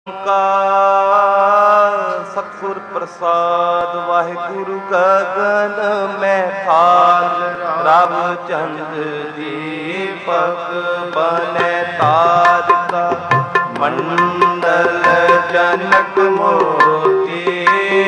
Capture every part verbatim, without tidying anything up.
ਓੰਕਾਰ ਸਤਿਗੁਰ ਪ੍ਰਸਾਦ। ਵਾਹਿਗੁਰੂ ਗਗਨ ਮੈਂ ਥਾਲ ਰਵ ਚੰਦ ਦੀਪਕ ਬਨੈ ਤਾਰਿਕਾ ਮੰਡਲ ਜਨਕ ਮੋਤੀ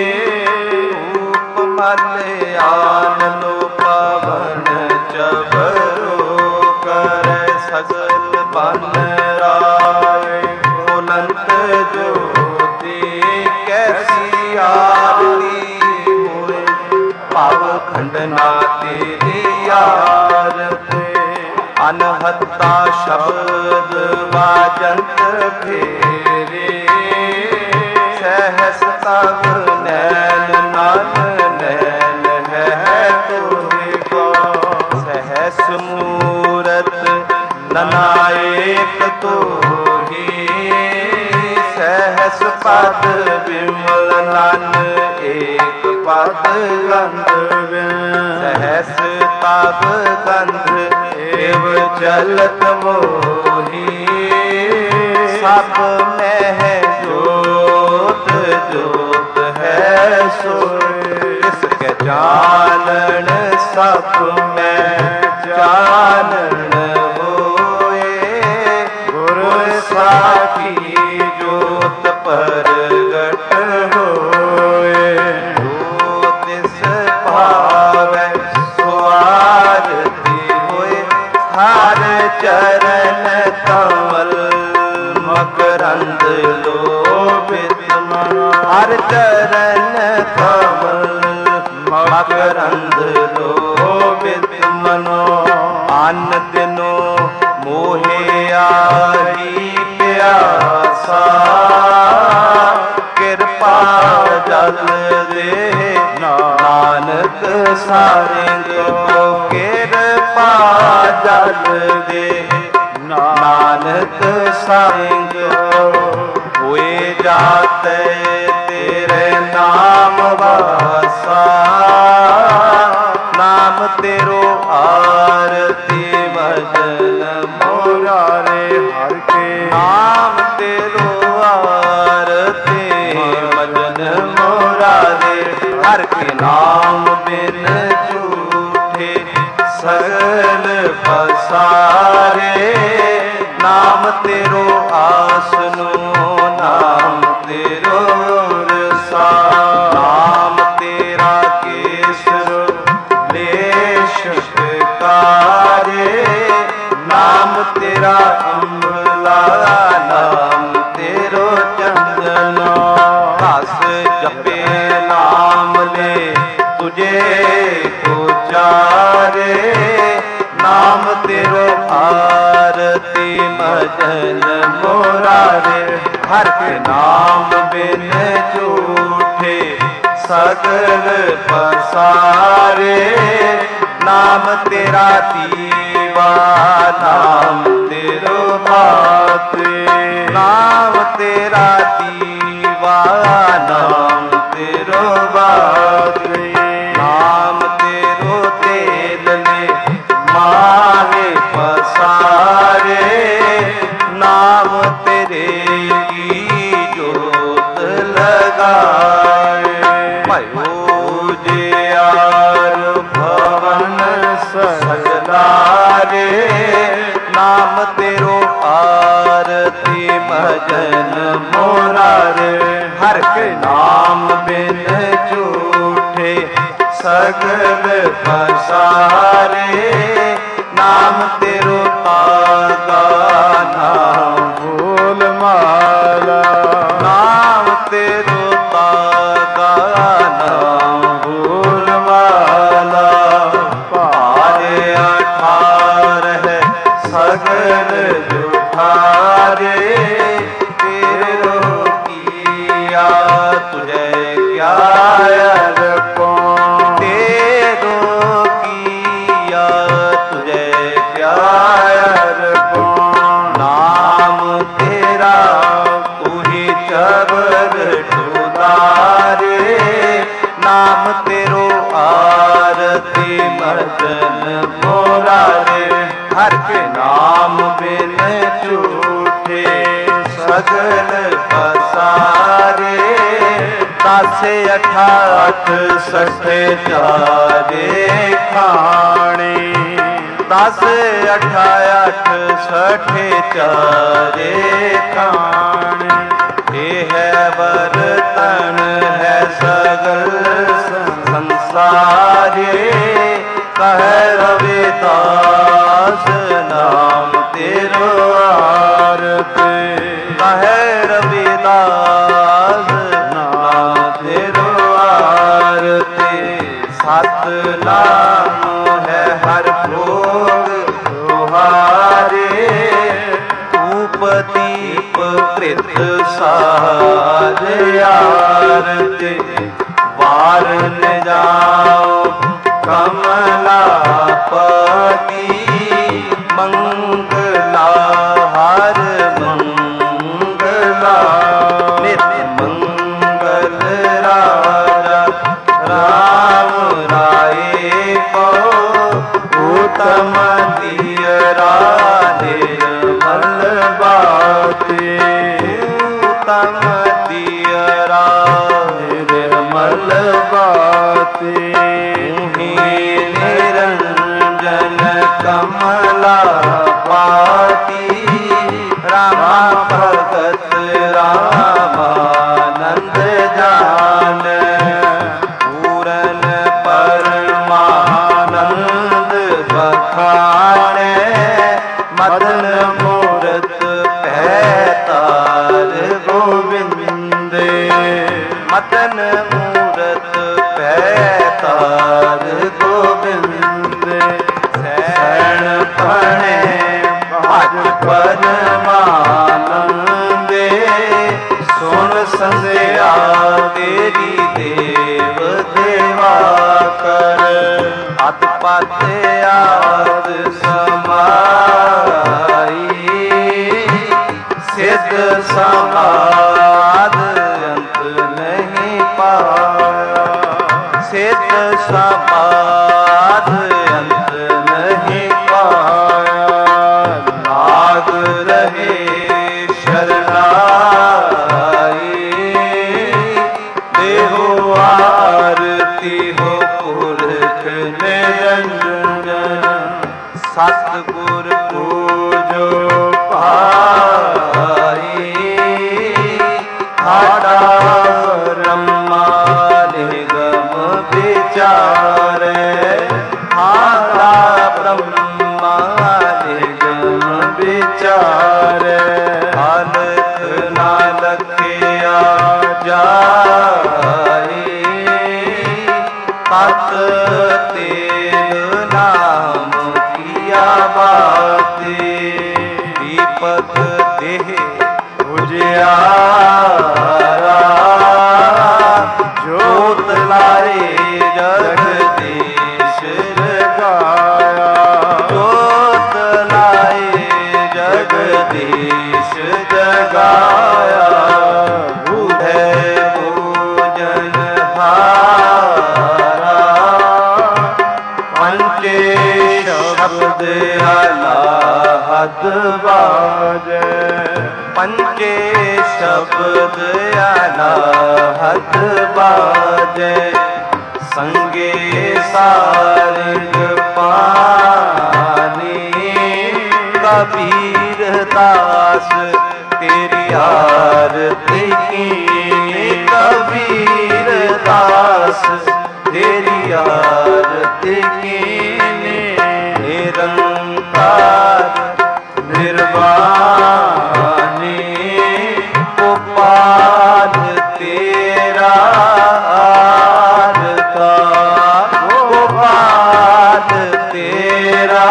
ਰੂਪ ਮਲ ਆਨੰਦ ਪਵਨ ਚਬਰੋ ਕਰ ਸਗਲ ਬਨ ਰਾਏ ਬੁਲੰਦ ਜੋਤੀ ਕੈਸੀ ਆਰਤੀ ਹੋਏ ਭਵ ਖੰਡਨਾ ਤੇਰੀ ਆਰਤੀ ਅਨਹਤਾ ਸ਼ਬਦ ਵਾਜੰਤ ਫੇਰੇ ਸਹਸ ਤਵ ਨੈਣ ਨਲ ਨੈਣ ਹੈ ਤੋਹਿ ਕੋ ਸਹਸ ਮੂਰਤ ਨਨਾਇਕ ਤੋਹੀ ਸਹਸ ਪਦ ਵਿਮਲ ਨਨ ਏਕ ਪਦ ਗੰਧ ਸਹਸ ਤਬ ਗੰਧ ਏਵ ਚਲਤ ਮੋਹੀ ਸਭ ਮਹਿ ਜੋਤ ਜੋਤ ਹੈ ਸੋਇ ਇਸ ਕੇ ਜਾਣਨ ਸਭ ਮੈਂ ਜਾਣਨ ਹੋਏ ਗੁਰ ਸਾਖੀ ਜੋਤ ਪ੍ਰਗਟ ਹੋਏ ਜੋ ਤਿਸ ਭਾਵੈ ਸੋ ਆਰਤੀ ਹੋਏ ਹਰ ਚਰਨ ਕਮਲ ਮਕਰੰਦ ਲੋਭਿਤ ਮਨ ਹਰ ਚਰਨ ਕਮਲ ਮਕਰੰਦ ਲੋਭਿਤ ਮਨੋ ਅਨ ਦਿਨੋ ਮੋਹਿਆ ਹੀ ਪਿਆਸਾ ਕਿਰਪਾ ਜਲ ਦੇ ਨਾਨਕ ਸਾਰਿੰਗ ਕੋ ਕਿਰਪਾ ਜਲ ਦੇ ਨਾਨਕ ਸਾਰਿੰਗ ਹੋਏ ਜਾਤੇ ਤੇਰੇ ਨਾਮ ਵਾਸਾ ਨਾਮ ਤੇਰੋ ਆਰਤੀ ਭਜਨ ਮੋਰਾਰੇ ਹਰਿ ਕੇ ਨਾਮ ਤੇਰੋ ਆਰਤੀ ਭਜਨ ਮੋਰਾਰੇ ਹਰਿ ਕੇ ਨਾਮ ਬਿਨ ਝੂਠੇ ਸਗਲ ਪਸਾਰੇ ਨਾਮ ਤੇਰੋ ਆਸਨੋ ਨਾਮ ਤੇਰੋ ਰਸਾ ਨਾਮ ਤੇਰਾ ਕੇਸਰ ਲੇਸ਼ ਕਾਰੇ ਨਾਮ ਤੇਰਾ ਅੰਮ੍ਰਿਤਾ ਨਾਮ ਤੇਰੋ ਚੰਦਨ ਹਸ ਜਪੇ ਨਾਮ ਲੈ ਤੁਝੇ ਉਚਾਰੇ ਨਾਮ ਤੇਰੋ ਆਰਤੀ ਭਜਨ ਮੋਰਾਰੇ ਹਰਿ ਕੇ ਨਾਮ ਬਿਨ ਝੂਠੇ ਸਗਲ ਪਸਾਰੇ ਨਾਮ ਤੇਰਾ ਦੀਵਾ ਨਾਮ ਤੇਰੋ ਬਾਤੇ ਨਾਮ ਤੇਰਾ ਦੀਵਾ ਨਾਮ ਤੇਰੋ ਬਾਤੇ ਨਾਮ ਤੇਰੋ ਤੇਲ ਨੇ ਮਾਹੇ ਪਸਾਰੇ ਨਾਮ ਤੇਰੇ ਕੀ ਜੋਤ ਲਗਾਏ ਭਇਓ ਜਿਆਰ ਭਵਨ ਸਜਦਾਰੇ ਨਾਮ ਤੇਰੋ ਆਰਤੀ ਭਜਨ ਮੋਰਾਰੇ ਹਰਿ ਕੇ ਨਾਮ ਬਿਨ ਝੂਠੇ ਸਗਲ ਪਸਾਰੇ ਨਾਮ ਤੇਰੋ ਤਾਗਾ ਨਾਮ ਭੂਲ ਮਾਲਾ ਨਾਮ ਤੇਰੋ ਤਾਗਾ ਨਾਮ ਭੂਲ ਮਾਲਾ ਭਾਰੇ ਅਠਾਰਹ ਸਗਲ ਜੁਠਾਰੇ ਤੇਰੋ ਕੀਆ ਤੁਝੇ ਕਿਆ ਅਰਪੋ ਤੇਰੋ ਕੀਆ ਤੁਝੇ ਕਿਆ ਅਰਪੋ ਨਾਮ ਤੇਰਾ ਤੁਹੀ ਚਬਰ ਟੁਦਾਰੇ ਨਾਮ ਤੇਰੋ ਆਰਤੀ ਭਜਨ ਮੋਰਾਰੇ ਹਰਿ ਕੇ ਨਾਮ ਬਿਨ ਝੂਠੇ ਸਗਲ ਪਸ दासे अठाठ सठे चारे खाने दस अठाठ सठे चारे खाने ये है बर्तन है सगल संसारे कह रविदास नाम तेरो आरती कह रविदास नाम तेरो आरती सत नाम है हर भोग तुहारे धूप दीप कृत सार आरती वार न जाओ कमलापति मंगला हर मंगला नित्य मंगल राजा राम राय को उत्तम दियरा निर्मल बाते उत्तम दियरा निर्मल बाते निरंजन कमला पाती रामा भगत रामानंद जान पूरन परमानंद बखाने मदन मूरत पैतार गोविंद मदन मूरत पैतार गोविंद सैन पणे भज परमानंदे सुन संध्या तेरी देव देवा कर अत पत आद समाई सिद्ध समाद अंत नहीं पाया सिद्ध समाद अंत नहीं पाया लाग रहे शरणाई देहो आरती हो पुरख निरंजन सतगुर पूजो पाई हाड़ा ब्रह्मा निगम विचारे हाड़ा ब्रह्मा निगम विचारे अलख ना लखिया जाए पत तेल नाम किया बाते दीपक देह उजियारा जोत लाए जगदीश लगाया जोत लाए जगदीश जगाया बूढ़े भोजन हारा पंचे शब्द अनाहत बाजे पंचे शब्द अनाहत बाजे संगे सारिग पानी कबीर दास तेरी आरती कीनी कबीर दास तेरी आरती कीनी निरंकार निर्वाणी गोपाल तेरा आरता गोपाल तेरा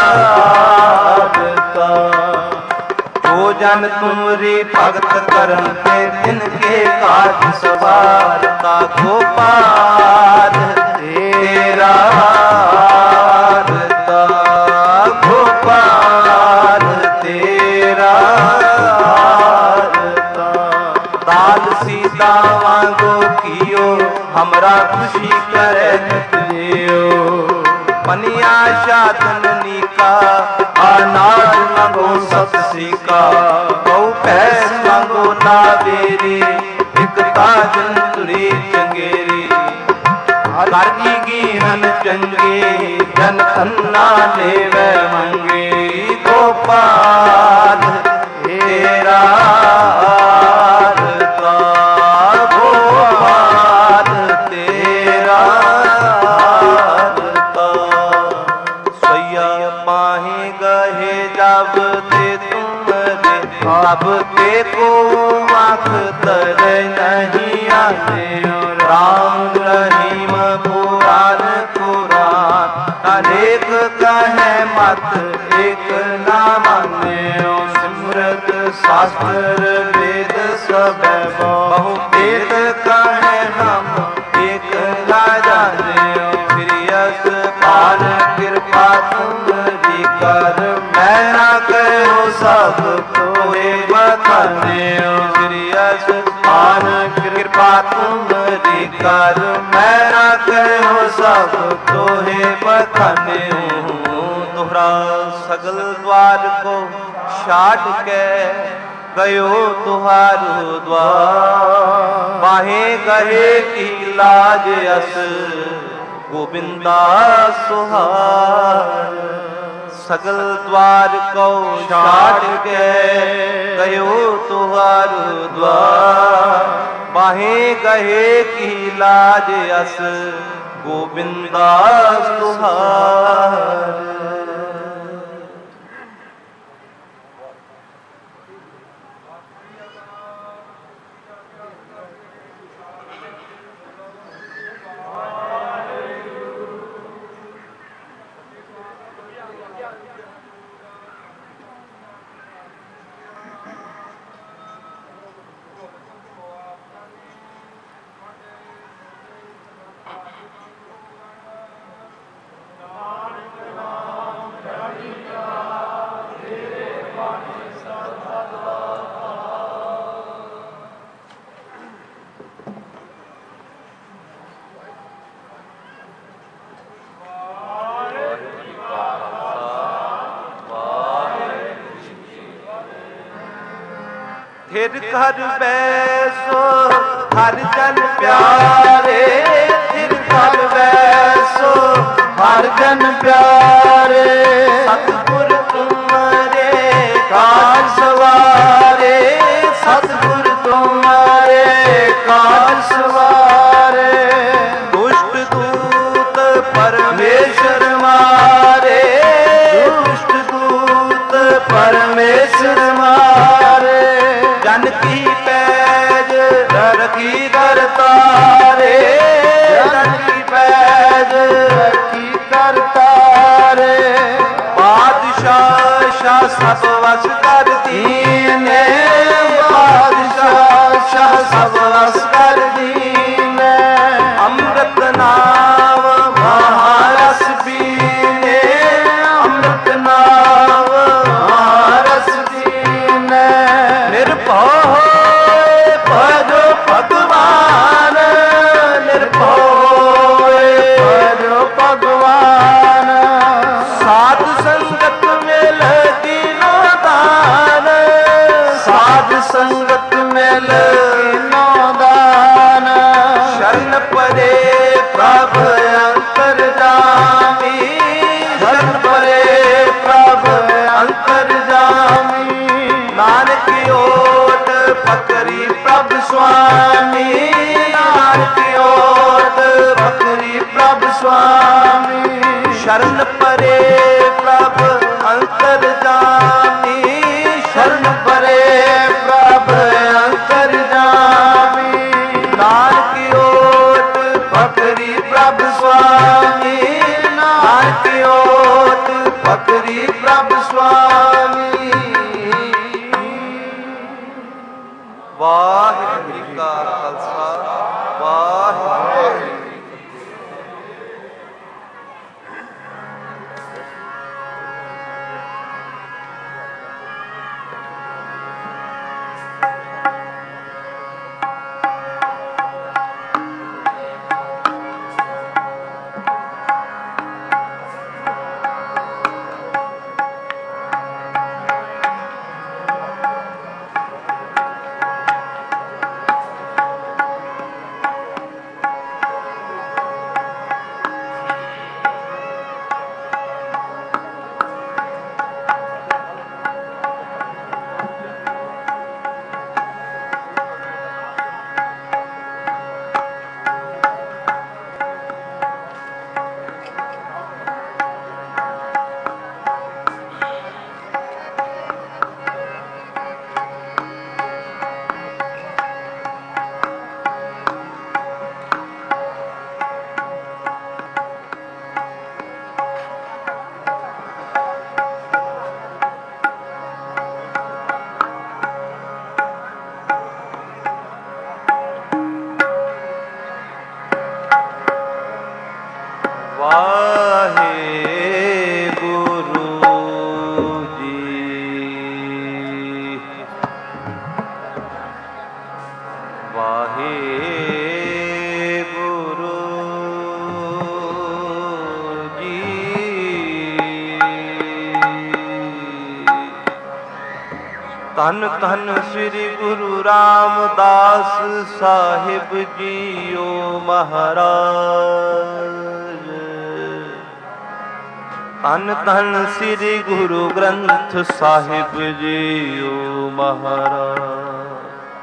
आरता जो जन तुमरी भगत करन ते तिनके काज सवारता गोपाल तेरा आरता गोपाल तेरा आरता दाल सीता वांगो कियो हमरा खुशी करे जियो पनिया शादन नीका अनाज मंगो सत सीका बहु पैस मंगो ना बेरी ਇੱਕ ਕਾਜਲ ਤੁਰੀ ਚੰਗੇਰੀ ਕਰ ਕੀ ਗੀਨਨ ਚੰਗੇ ਜਨ ਅੰਨਾ ਦੇਵੈ ਮੰਗੇ ਗੋਪਾਲ ਤੇਰਾ ਆਰਤਾ ਗੋਪਾਲ ਤੇਰਾ ਆਰਤਾ ਸਈਆ ਪਾਹੀ ਗਹੇ ਜਬ ਤੇ ਤੁਮ ਦੇ ਅਬ ਤੇ ਕੋ ਆਖ ਤਰ ਨਹੀਂ ਆਤੇ ਰਾਮ ਰਹੀਮ ਪੁਰਾਨ ਪੁਰਾਨ ਅਨੇਕ ਕਹੈ ਮਤ ਏਕ ਨਾ ਮਾਨਿਓ ਸਿਮਰਤ ਸ਼ਾਸਤਰ ਵੇਦ ਸਭੈ ਬਹੁ ਵੇਦ ਕਹੈ ਹਮ ਏਕ ਨਾ ਜਾਣਿਓ ਪ੍ਰਿਯਸ ਪਾਨ ਕਿਰਪਾ ਤੁਮਰੀ ਕਰ ਮੈਂ ਨਾ ਕਹਿਓ ਸਭ ਤੋਏ ਬਖਾਨਿਓ ਪ੍ਰਿਯਸ ਪਾਨ ਕਿਰਪਾ ਤੁਮਰੀ ਕਰ ਮੈਂ ਨਾ ਕਹਿਓ ਸਭ ਤੋਹੇ ਬਖਾਨਿਓ ਤੁਹਰਾ ਸਗਲ द्वार को छाट के गयो तुहारो द्वार बाहे गहे की लाज अस गोविंदा सुहार सगल द्वार को छाट के गयो तुहारो द्वार बाहे गहे की लाज अस गोविंदा सुहार फिर घर बैसो हर जन प्यारे फिर घर बैसो हर जन प्यारे सतगुर तुम्हारे काज सवारे सतगुर तुम्हारे काज सवारे दुष्ट दूत परमेश्वर मारे दुष्ट दूत परमेश्वर मारे जन की पैज रखी कर तारे जन की पैज रखी कर तारे बादशाह शाह सब वश कर दीने बादशाह शाह सब वश कर दीने अमृत नाम महारस पीने अमृत नाम महारस पीने निर्भय भजो भगवान निर्भय भजो भगवान साध संगत मिल दीनो दान साध संगत मिल दीनो दान शरण परे प्रभ अंतर जामी शरण परे प्रभ अंतर जामी नानक ओट पकड़ी प्रभ स्वामी नानक ओट पकड़ी प्रभ स्वामी शरण परे प्रभ अंतर जामी शरण परे प्रभ अंतर जामी नानक ओट पकड़ी प्रभ स्वामी नानक ओट पकड़ी प्रभ स्वामी वाहिगुरू जी का खालसा वाहिगुरू जी की ਵਾਹਿਗੁਰੂ ਜੀ। ਧੰਨ ਧੰਨ ਸ੍ਰੀ ਗੁਰੂ ਰਾਮਦਾਸ ਸਾਹਿਬ ਜੀਓ ਮਹਾਰਾਜ। ਧੰਨ ਧੰਨ ਸ੍ਰੀ ਗੁਰੂ ਗ੍ਰੰਥ ਸਾਹਿਬ ਜੀਓ ਮਹਾਰਾਜ।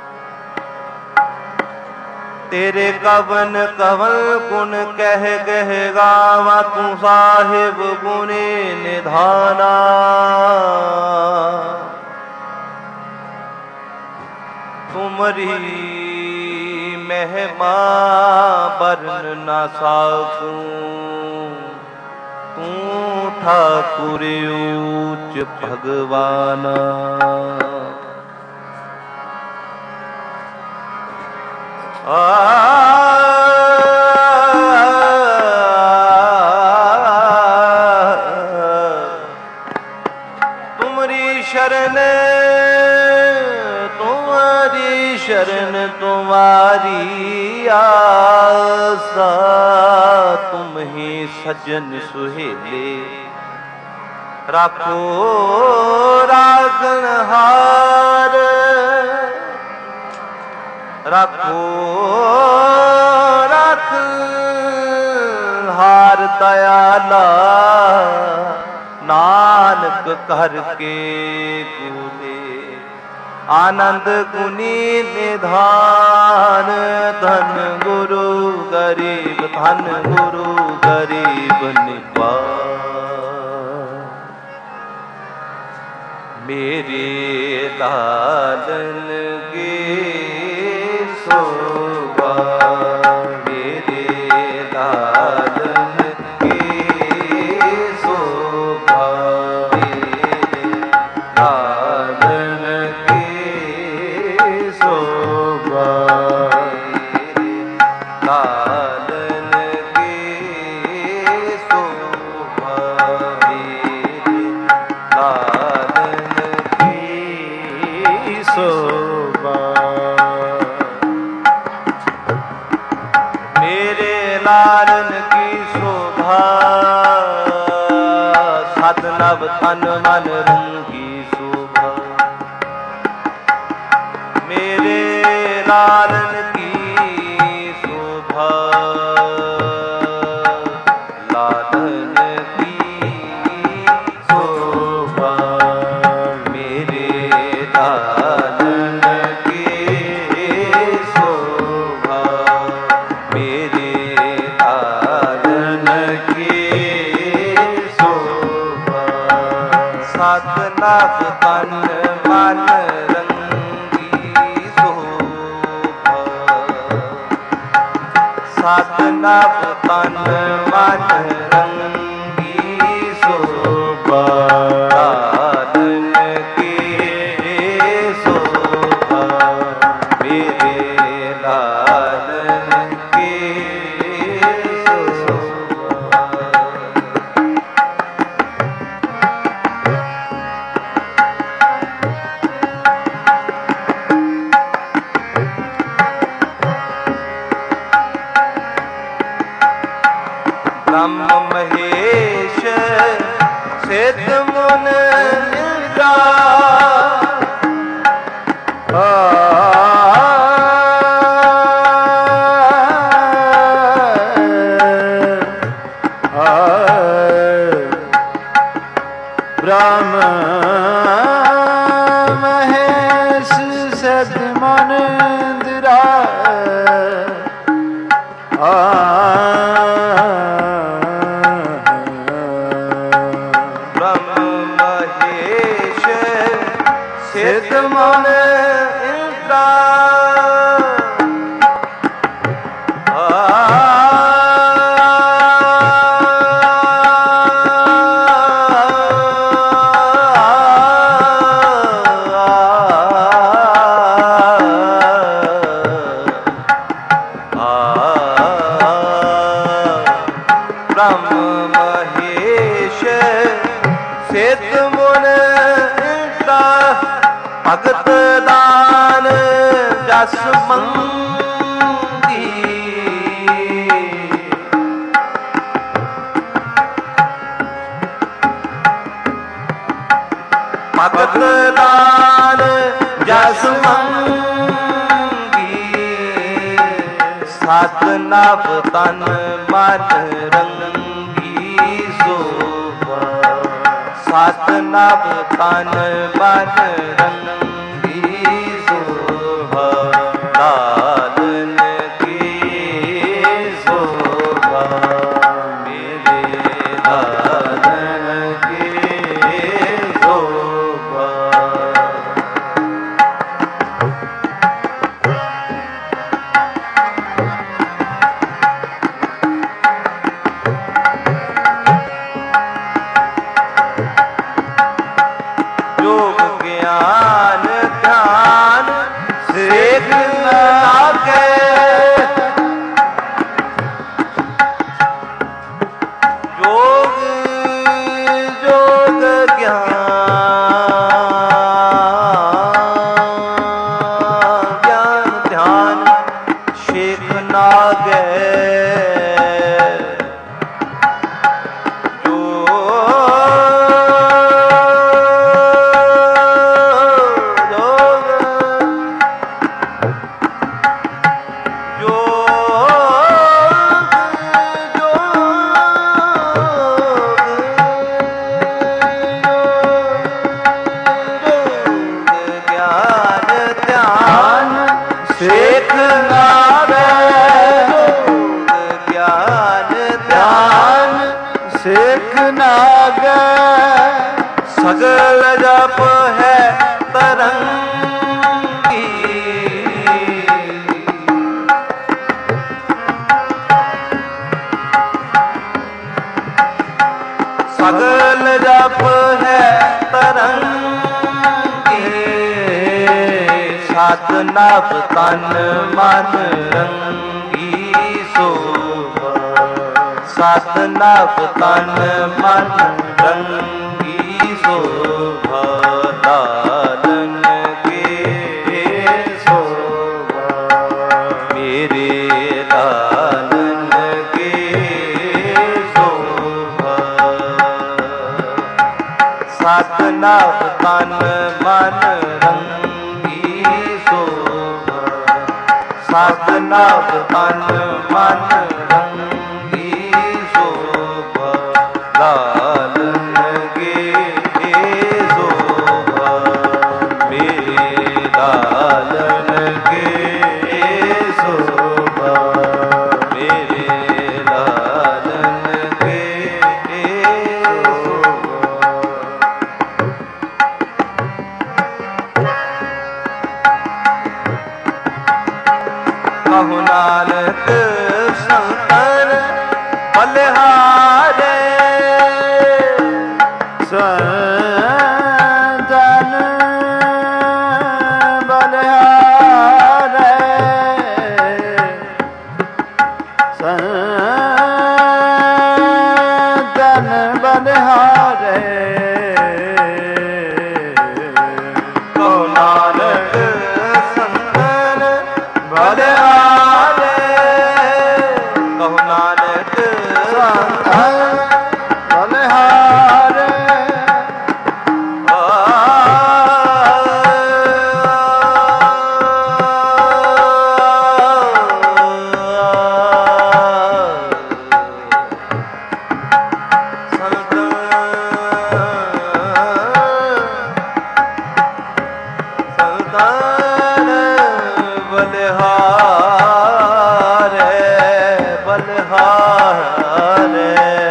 ਤੇਰੇ ਕਵਨ ਕਵਲ ਗੁਣ ਕਹਿ ਗਹਿ ਗਾਵਾਂ, ਤੂੰ ਸਾਹਿਬ ਗੁਣੇ ਨਿਧਾਨਾ। ਤੁਮਰੀ ਮਹਿਮਾ ਬਰਨ ਨਾ ਸਾਕੂੰ, ਤੂੰ ਠਾਕੁਰ ਊਚ ਭਗਵਾਨਾ। ਆ ਤੁਮਰੀ ਸ਼ਰਨ ਤੁਮਰੀ ਸ਼ਰਨ ਤੁਮਾਰੀ ਆਸਾ। ਤੁਮ ਹੀ ਸਜਨ ਸੁਹੇਲੇ ਰਾਖੋ ਰਾਗਨਹਾਰ। ਰਾਖੋ ਰਖ ਹਾਰ ਦਇਆਲਾ, ਨਾਨਕ ਕਰਕੇ ਬੋਲੇ ਆਨੰਦ ਗੁਨੀ ਨਿਧਾਨ। ਧਨ ਗੁਰੂ ਗਰੀਬ ਧਨ ਗੁਰੂ ਗਰੀਬ ਨਿਵਾਜ। ਮੇਰੇ ਲਾਲਨ ਗੇ ਸੋਭਾ, ਮੇਰੇ ਲਾਲਨ ਕੀ ਸੋਭਾ। ਮੇਰੇ ਲਾਲਨ ਕੀ ਸੋਭਾ, ਮੇਰੇ ਲਾਲਨ ਕੀ ਸੋਭਾ। ਮੇਰੇ ਲਾਲਨ ਕੀ ਸੋਭਾ। ਮੇਰੇ ਲਾਲਨ ਕੀ ਸ਼ੋਭਾ, ਸਦ ਨਵ ਤਨ ਮਨ ਰੰਗੀ ਸ਼ੋਭਾ। ਮੇਰੇ ਲਾਲਨ ਕੀ ਸ਼ੋਭਾ, ਲਾਲਨ ਕੀ ਸ਼ੋਭਾ। ਮੇਰੇ ਲਾਲਨ ਕੀ ਸ਼ੋਭਾ, ਮੇਰੇ ਲਾਲਨ ਕੀ ਸ਼ੋਭਾ। ਸਤ ਨਵ ਤਨ ਮਨ ਰੰਗੀ ਸ਼ੋਭਾ। ਸਤ ਨਵ ਤਨ ਮਨ ਰੰਗੀ ਸ਼ੋਭਾ। ਲਾਲਨ ਕੀ ਸ਼ੋਭਾ, ਮੇਰੇ ਲਾਲਨ ਕੀ ਸ਼ੋਭਾ। ਬ੍ਰਹਮ ਸਗਲਾਨ ਜਸ ਮੰਗੀ, ਸਤ ਨਭ ਤਨ ਮਨ ਰੰਗੀ ਸੋਭਾ, ਸਤ ਨਭ ਤਨ ਮਨ ਰੰਗੀ ਸੋਭਾ, ਲਾਲਨ ਕੀ ਸੋਭਾ, ਮੇਰੇ ਲਾਲਨ ਕੀ ਸੋਭਾ। ਯੋਗ ਗਿਆਨ ਧਿਆਨ ਸੇਖ ਲਾਗੇ, ਯੋਗ ਯੋਗ ਗਿਆਨ ਗਿਆਨ ਧਿਆਨ ਸੇਖ ਲਾਗੇ, ਸੇਖ ਨਾਵੇ, ਗਿਆਨ ਧਿਆਨ ਸੇਖ ਨਾਗੇ, ਸਗਲ ਜਪ ਹੈ ਤਰੰਗੀ, ਸਗਲ ਜਪ ਹੈ ਤਰੰਗੀ, ਸਤ ਨਭ ਤਨ ਮਨ ਰੰਗੀ ਸੋਭਾ, ਸਤ ਨਭ ਤਨ ਮਨ ਰੰਗੀ ਸੋਭਾ, ਲਾਲਨ ਕੀ ਸੋਭਾ, ਮੇਰੇ ਲਾਲਨ ਕੀ ਸੋਭਾ, ਸਤ ਨਭ ਤਨ ਮਨ ਰੰਗੀ ਸੋਭਾ, ਸਤ ਨਭ ਤਨ ਮਨ ਰੰਗੀ ਸੋਭਾ, ਲਾਲਨ ਕੀ ਸੋਭਾ, ਮੇਰੇ ਲਾਲਨ ਕੀ ਸੋਭਾ, ਮੇਰੇ ਲਾਲਨ ਕੀ ਸੋਭਾ। ਕਹੋ ਨਾਨਕ ਸੰਤਨ ਬਲਿਹਾਰੇ, ਸੰਤਨ ਬਲਿਹਾਰੇ, ਸੰਤਨ ਬਲਿਹਾਰੇ, ਕਹੋ ਨਾਨਕ ਸੰਤਨ ਬਲਿਹਾਰੇ, ਕਹੋ ਨਾਨਕ ਸੰਤਨ ਬਲਿਹਾਰੇ, ਸੰਤਨ ਬਲਿਹਾਰੇ, ਬਲਿਹਾਰੇ,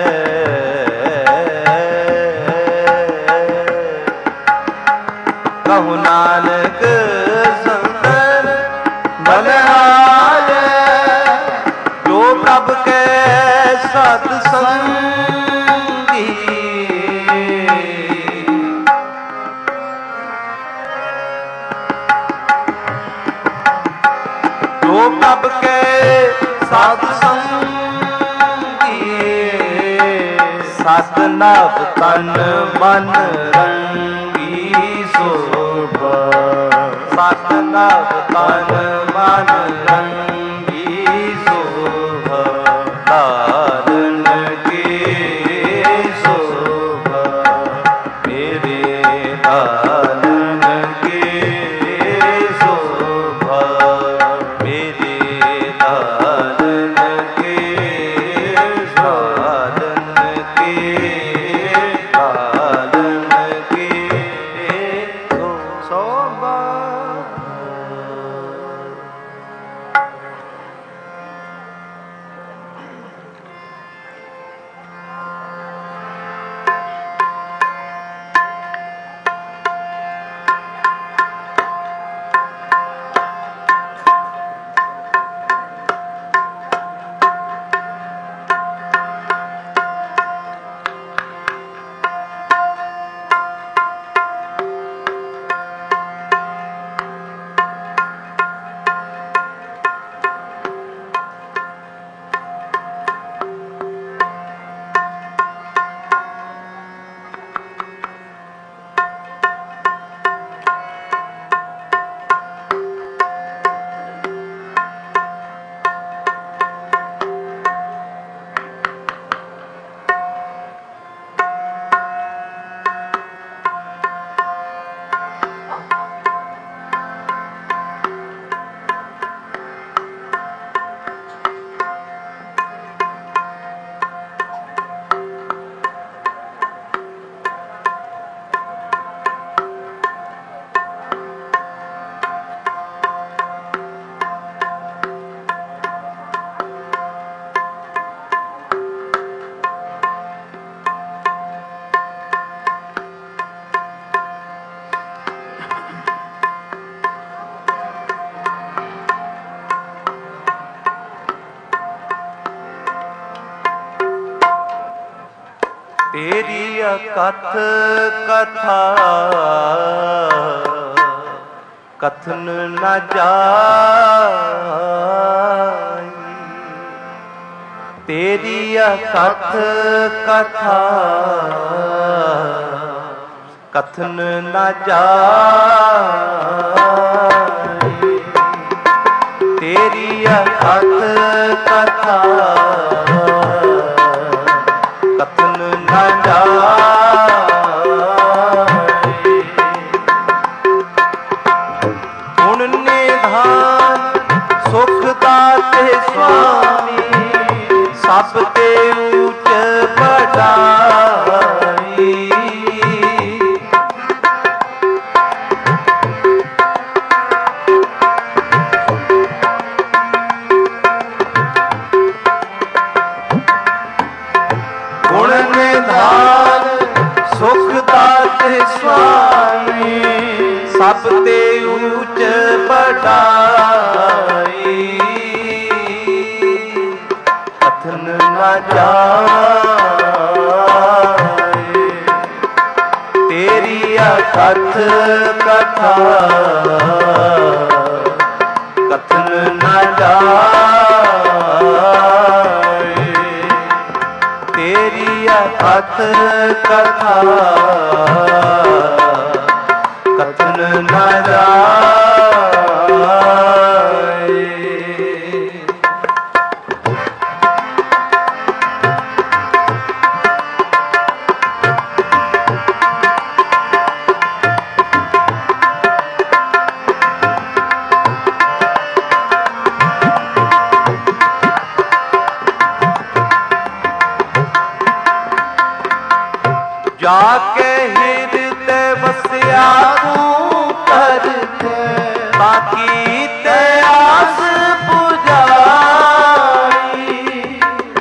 ਕਹੋ ਨਾਨਕ ਸੰਤਨ ਬਲਿਹਾਰੇ, ਜੋ ਪ੍ਰਭ ਕੇ ਸਤ ਸੰਗੀ, ਜੋ ਪ੍ਰਭ ਕੇ ਸਤ ਸੰਗੀ, ਸਤ ਨਭ ਤਨ ਮਨ ਰੰਗੀ ਸੋਭਾ, ਸਤ ਨਭ ਤਨ ਮਨ ਰੰਗੀ ਸੋਭਾ, ਲਾਲਨ ਕੀ ਸੋਭਾ, ਮੇਰੇ ਲਾਲ ਤੇਰੀ ਅਕਥ ਕਥਾ ਕਥਨ ਨ ਜਾਈ। ਤੇਰੀ ਅਕਥ ਕਥਾ ਕਥਨ ਨ ਜਾਈ। ਤੇਰੀ ਅਕਥ ਕਥਾ ਕਥਨ ਨ ਜਾਈ। ਗੁਣ ਨਿਧਾਨ ਸੁਖ ਦਾਤੇ ਸੁਆਮੀ ਸਭ ਤੇ ਊਚ ਬੜਾਈ। ਗੁਣ ਨਿਧਾਨ ਸੁਖ ਦਾਤੇ ਸੁਆਮੀ ਸਭ ਤੇ ਊਚ ਬੜਾਈ। ਕਥਨ ਨ ਜਾਏ। ਤੇਰੀ ਅਕਥ ਕਥਾ ਕਥਨ ਨ ਜਾਏ। ਤੇਰੀ ਅਕਥ ਕਥਾ ਕਥਨ ਨ ਜਾਏ। ਜਾ ਕੇ ਹਿਰਦੇ ਵਸਿਆ ਤੂੰ ਕਰਤੇ ਬਾਕੀ ਤੇ ਆਸ ਪੁਜਾਈ।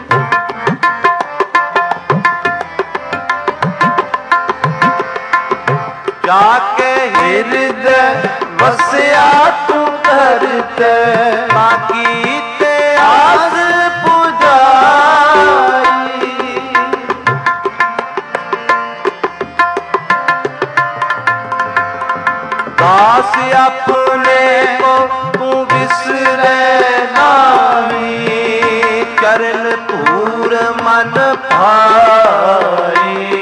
ਜਾ ਕੇ ਹਿਰਦੇ ਵਸਿਆ ਤੂੰ ਕਰਤੇ ਬਾਕੀ ਤੇ ਆਸ ਪੁਜਾਈ। ਦਾਸ ਆਪਣੇ ਕੋ ਤੂੰ ਵਿਸਰੇ ਨਾਹੀ ਚਰਨ ਧੂਰ ਮਨ ਭਾਈ।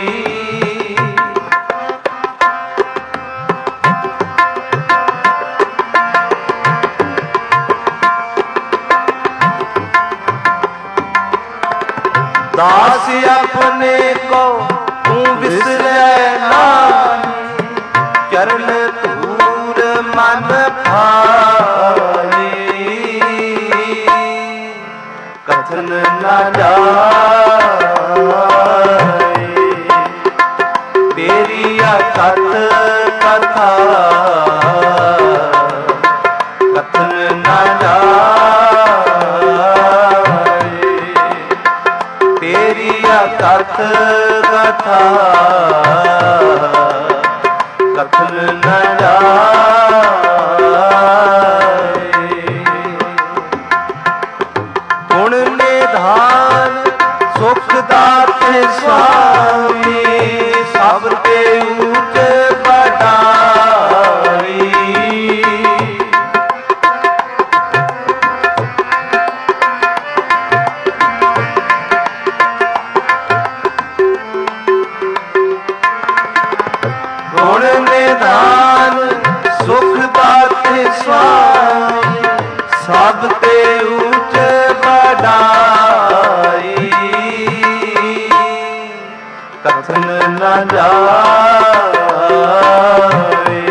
ਦਾਸ ਆਪਣੇ ਕੋ ਤੂੰ ਵਿਸਰੇ ਨਾਹੀ ਚਰਨ ਧੂਰ ਮਨ ਭਾਈ। ਕਥਨ ਨ ਜਾਏ। ਤੇਰੀ ਅਕਥ ਕਥਾ ਕਥਨ ਨ ਜਾਏ। ਤੇਰੀ ਅਕਥ ਕਥਾ ਕਥਨ ਨ ਜਾਏ। ਗੁਣ ਨਿਧਾਨ ਸੁਖ ਦਾਤੇ ਸੁਆਮੀ ਸਭ ਤੇ ਊਚ ਬੜਾਈ। ਗੁਣ ਨਿਧਾਨ ਸੁਖ ਦਾਤੇ ਸੁਆਮੀ ਸਭ ਤੇ ਊਚ ਬੜਾਈ। ਕਥਨ ਨ ਜਾਏ।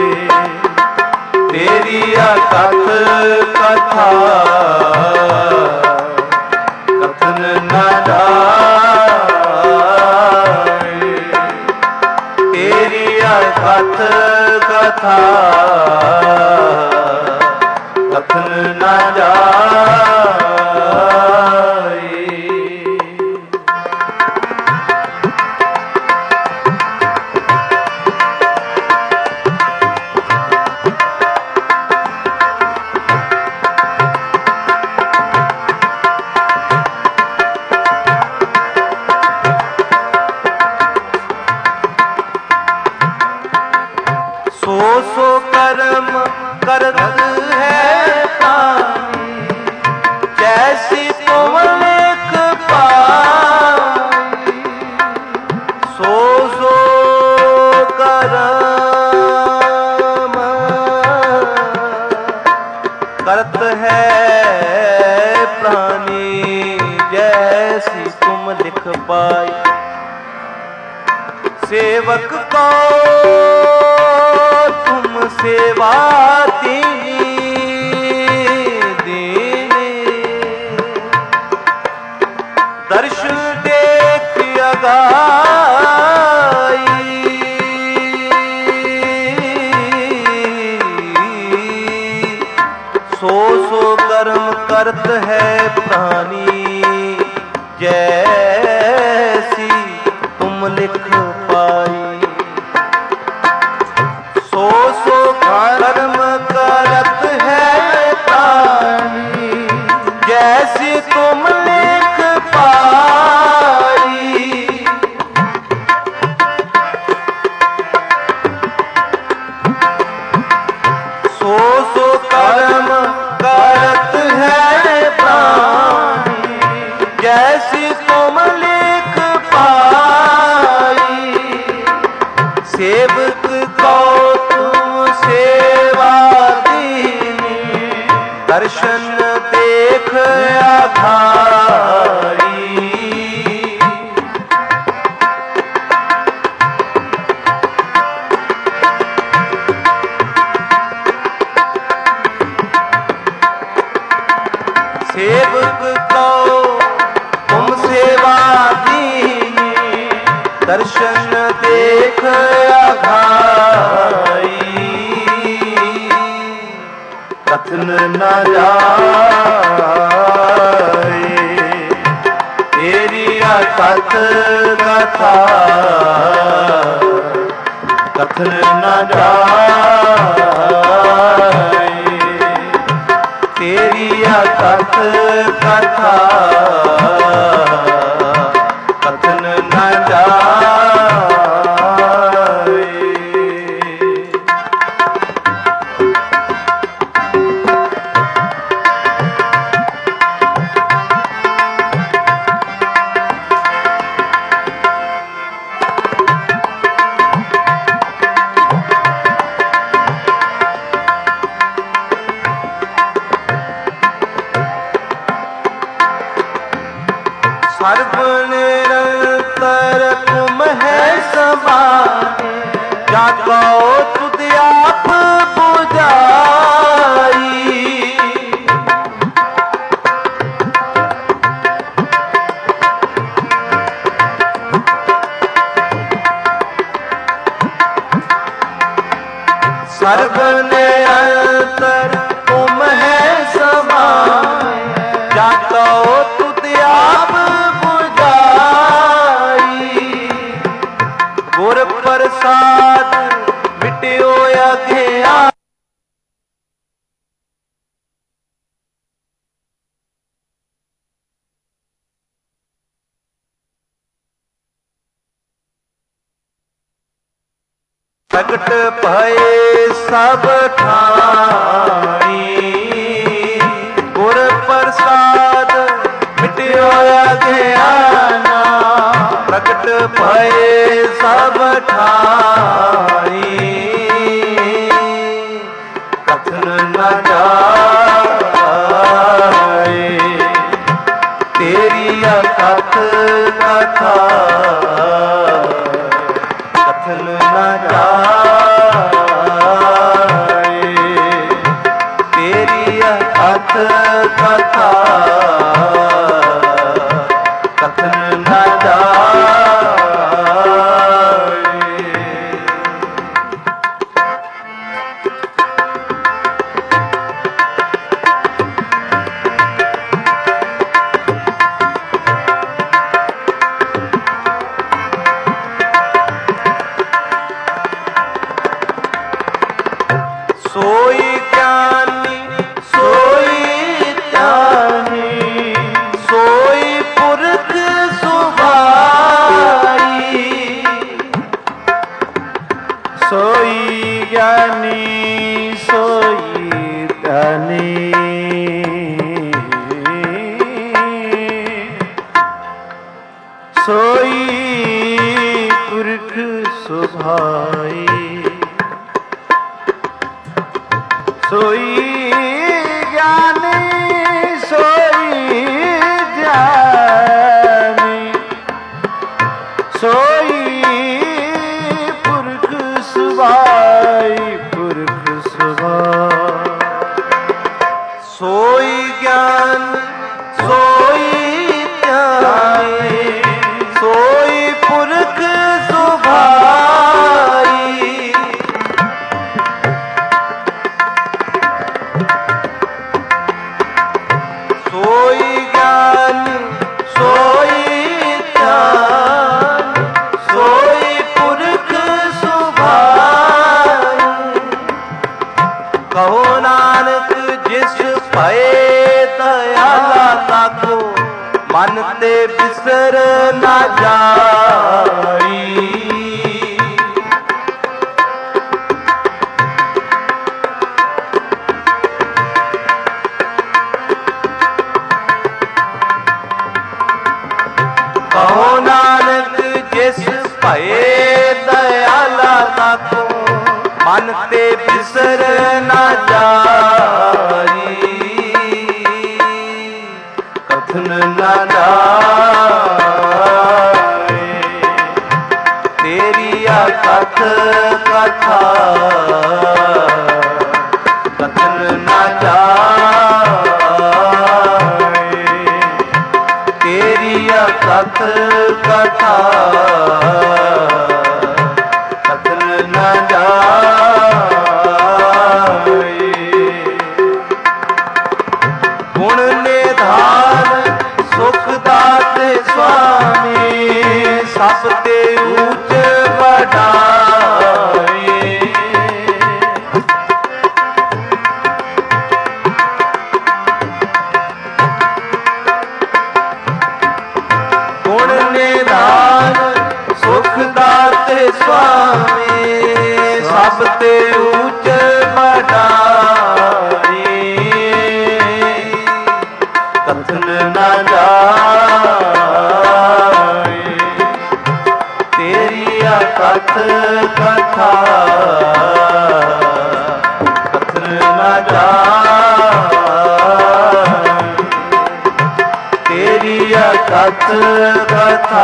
ਤੇਰੀ ਅਕਥ ਕਥਾ ਕਥਨ ਨ ਜਾਏ। ਤੇਰੀ ਅਕਥ ਕਥਾ ਕਥਨ ਨ ਜਾਏ। प्राणी जैसी तुम लिख पाई। सेवक को तुम सेवा दीनी दीनी, दर्शन देख अगाई। सो सो कर्म करत है प्राणी जैसी तुम लिख पाई। सो सो कर्म करत है प्राणी जैसी तुम लिख पाई। सो सो कर्म करत है प्राणी जैसी तुम लिख पाई। सेवक को तुम सेवा दीनी, दर्शन देख आधारी। सेवक को तुम सेवा दीनी, दर्शन देख आघाई। कथन न जाए तेरी अकथ कथा, कथन न जाए तेरी अकथ कथा, कथन न जाए। सर्व निरंतर तुम है समाने, जागो तुद आप बुझाई। सर्व निरंतर तुम है समाने, जागो तुद आप गुर प्रसाद मिट्यो अज्ञान। प्रगट भये सब ठाणी, गुर प्रसाद मिट्यो अज्ञान। प्रगट भये सब ठाई, कथन न जाए तेरी अकथ कथा, कथन न जाए तेरी अकथ कथा, कथन न जाए। सोई ज्ञानी सोई ज्ञानी, दयाला लाखो मन ते बिसर ना जाई। कहो नानक जिस भये दयाला लाखो मन ते बिसर ना जाई। कथन ना जाए तेरी अकथ कथा, कथन ना जाए तेरी अकथ कथा, कथन ना जाए। गुण निधान सुख दाते स्वामी सब ते ऊंच बढ़ाए। गुण निधान सुख दाते स्वामी सब ते ऊंच बढ़ाए। कथन ना जाए तेरी अकथ कथा, कथन ना जाए तेरी अकथ कथा,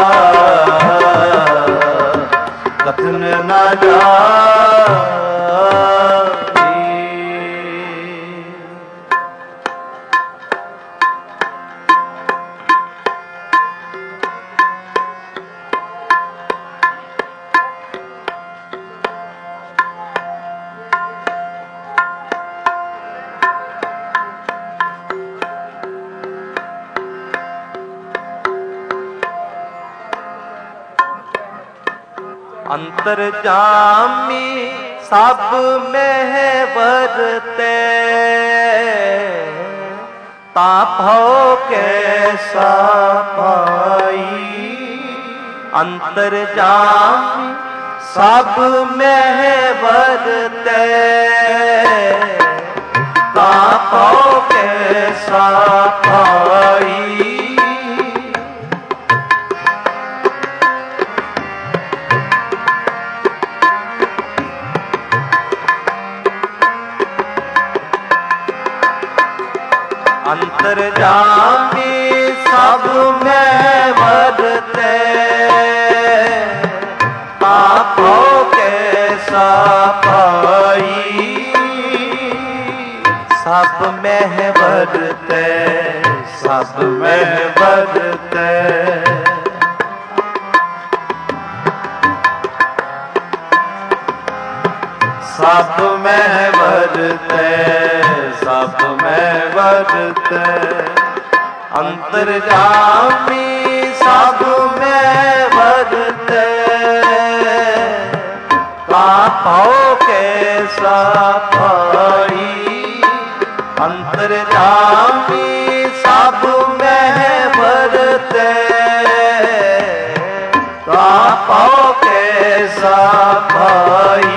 कथन ना जाए। अंतरजामी सब में वरते तापो कैसा पाई। अंतरजामी सब में वरते तापो कैसा पाई। अंतरजामी सब में वरते तापो कैसा पाई। सब में वरते सब में वरते सब में वरते सब में वरते। अंतरजामी सब में वरते तापो कैसा पाई। अंतरजामी सब में वरते तापो कैसा पाई।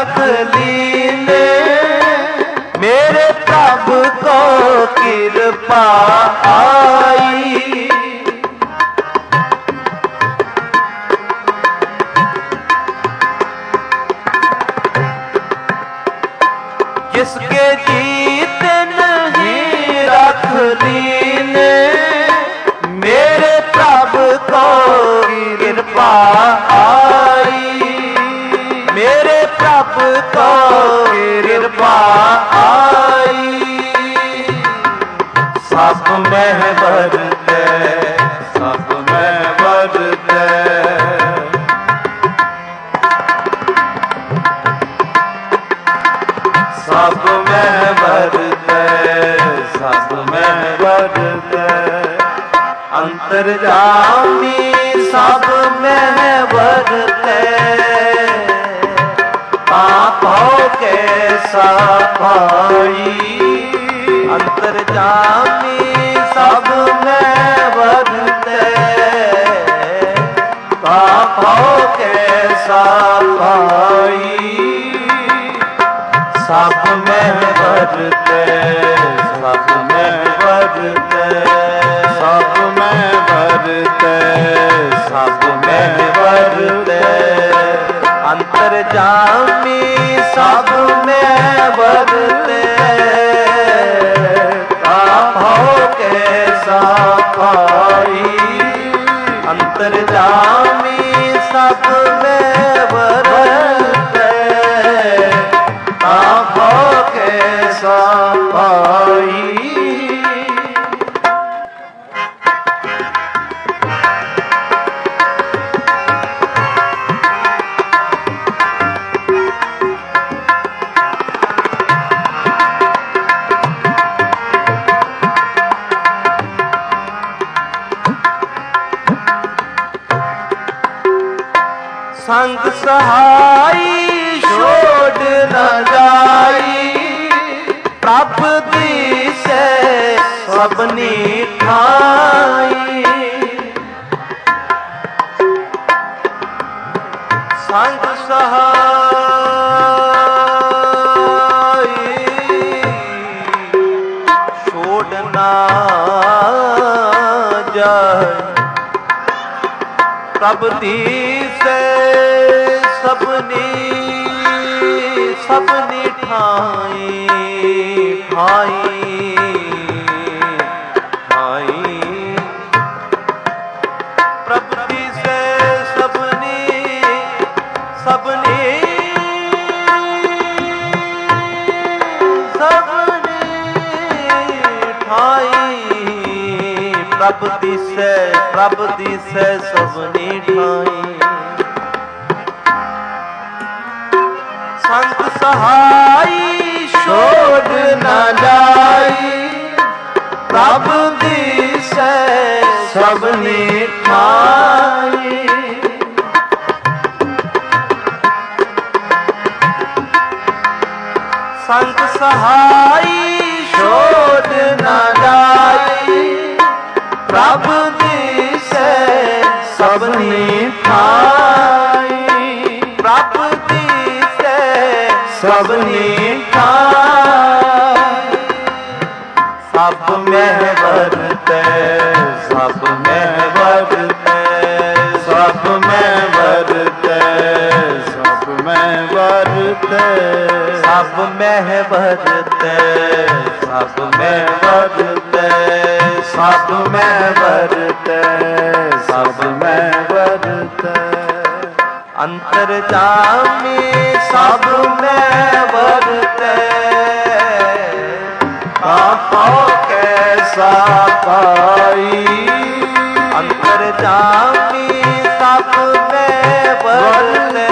कृपा ਕਿਰਪਾ ਆਈ। जिसके जीत नहीं रख लीने, मेरे प्रभु को कृपा आई। मेरे प्रभु को कृपा आई। सब में बरते, सब में बरते, सब में बरते, सब में बरते, अंतर्यामी सब में बरते, पापों के सफाई। अंतर्यामी सब में बरते, पापों के सफाई। सब में बरते, सब में बरते, सब में बरते, सब में बरते, अंतर्यामी सब में बरते, पापों के सफाई। अंतर्यामी सब में बरते, पापों के सफाई। संग सहाई छोड़ न जाई, प्रभु दिसे सबनी ठाई। संग सहाई छोड़ न जाए, प्रभु दिसे सबनी सबनी ठाई ठाई ठाई। प्रभु दिसे सबनी सबनी सबनी ठाई। प्रभु दिसे प्रभु दिसे सबनी ठाई। संत सहाई छोड़ न जाई, प्रभु दिसे सबनी ठाई। संत सहाई छोड़ न जाई, प्रभु दिसे सबनी ठाई। प्रभु सबनी ठाई। सब में बरते, सब में बरते, सब में बरते, सब में बरते, सब में बरते, सब में बरते, सब में बरते, सब में बरते, अंतर्यामी सब में बरते, पापों के सफाई। अंतर्यामी सब में बरते,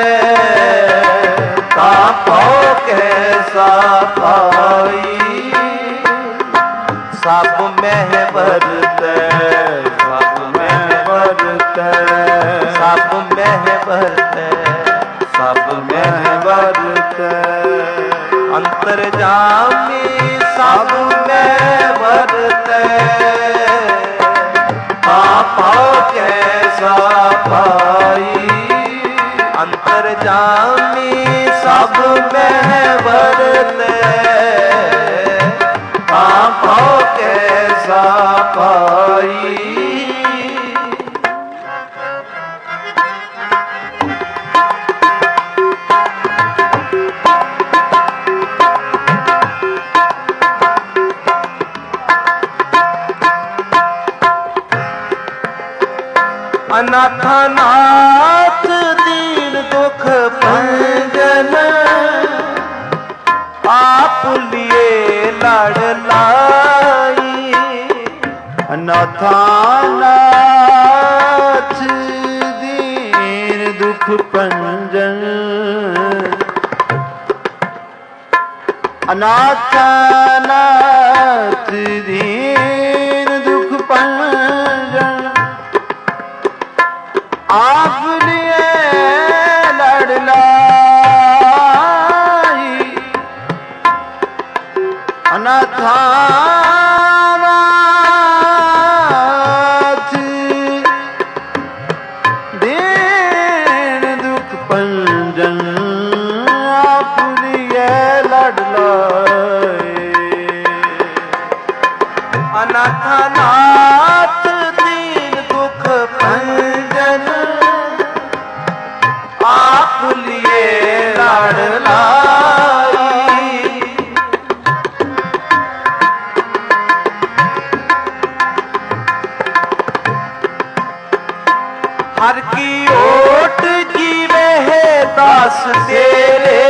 पापों के सफाई। सब में बरते, सब में बरते, सब में बरते, सब में बरते, अंतर्यामी सब में बरते, पापों के सफाई। अंतर्यामी सब में बरते, पापों भाव कैसा पाई। अनाथनाथ दीन दुख भंजन आप लिए लड़ लाई। अनाथनाथ दीन दुख भंजन अनाथनाथ दीन दुख भंजन आप लिए लड़ लाई। अनाथनाथ दीन दुख भंजन आप लिए लड़ लाई। अनाथनाथ दीन दुख भंजन आप लिए लड़ लाई। हर की ओट जीवे है दास तेरे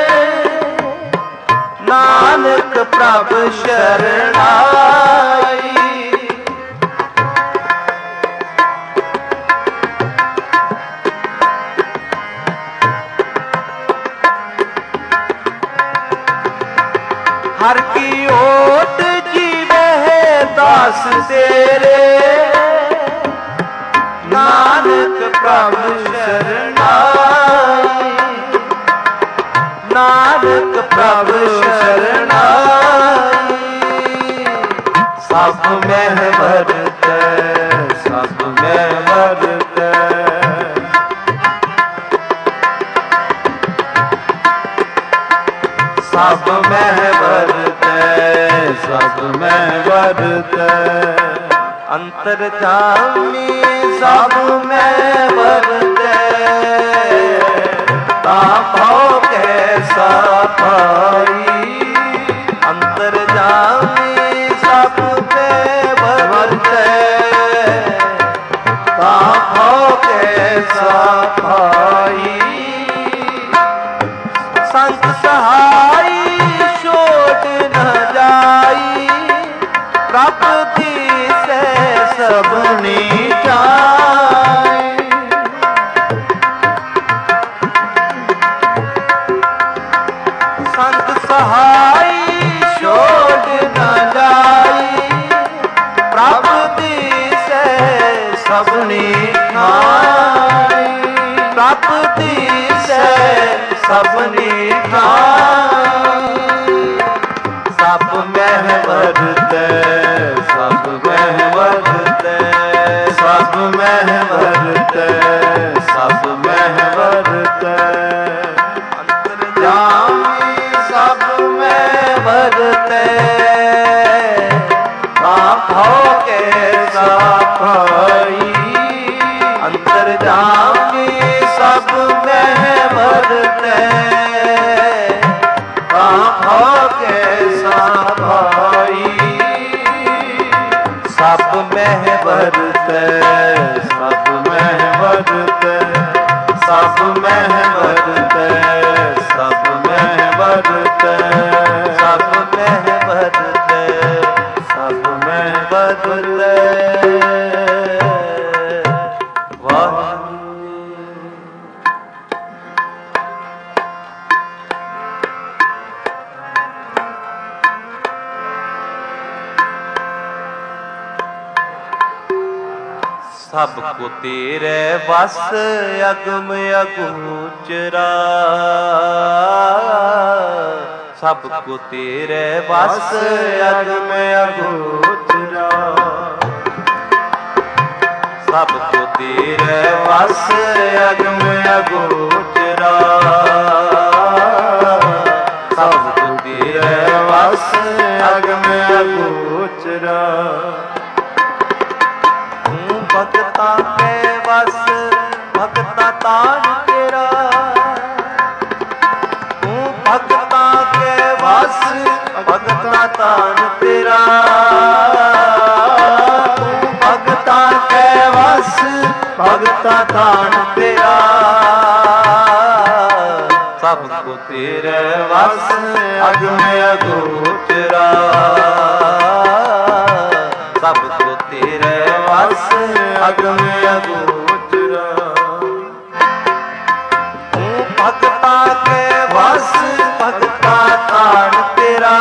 नानक प्रभु शरणाई। हर की ओट जीवे है दास तेरे नानक प्रभु शरणाई। नानक प्रभु शरणाई। सब में वरत सब में वरत सब में वरत सब में वरत अंतर्जामी सब में वरत भाव कैसा पाई। अंतर्जामी सब में वरत भाव कैसा पाई। संत सहाय छोड़ न जाई प्राप्ति से सबनी जाए। संत सहाय छोड़ न जाई प्राप्ति से सबनी जाए। प्राप्ति से सबनी जाए। सब में वरत सब में वरत सब में वरत सब में वरत अंतर्जामी सब में वरत भाव कैसा पाई। अंतर्जामी सब में वरत भाव कैसा पाई। सब में वरत सब में वरत सब में वरत सब में वरत सब में वरत सब में वरत। सबको तेरे बस अगम अगोचरा। सबको तेरे बस अगम अगोचरा। सबको तेरे बस अगम अगोचरा। सबको तेरे बस अगम अगोचरा। ਤਾਣ ਤੇਰਾ, ਭਗਤਾ ਕੈ ਵਸ ਭਗਤਾ ਤਾਣ ਤੇਰਾ, ਸਭ ਕੋ ਤੇਰੇ ਵਸ ਅਗਮ ਅਗੋਚਰਾ, ਸਭ ਕੋ ਤੇਰੇ ਵਸ ਅਗਮ ਅਗੋਚਰਾ, ਤੂੰ ਭਗਤਾ ਕੇ ਵਸ ਭਗਤਾ ਤਾਣ ਤੇਰਾ,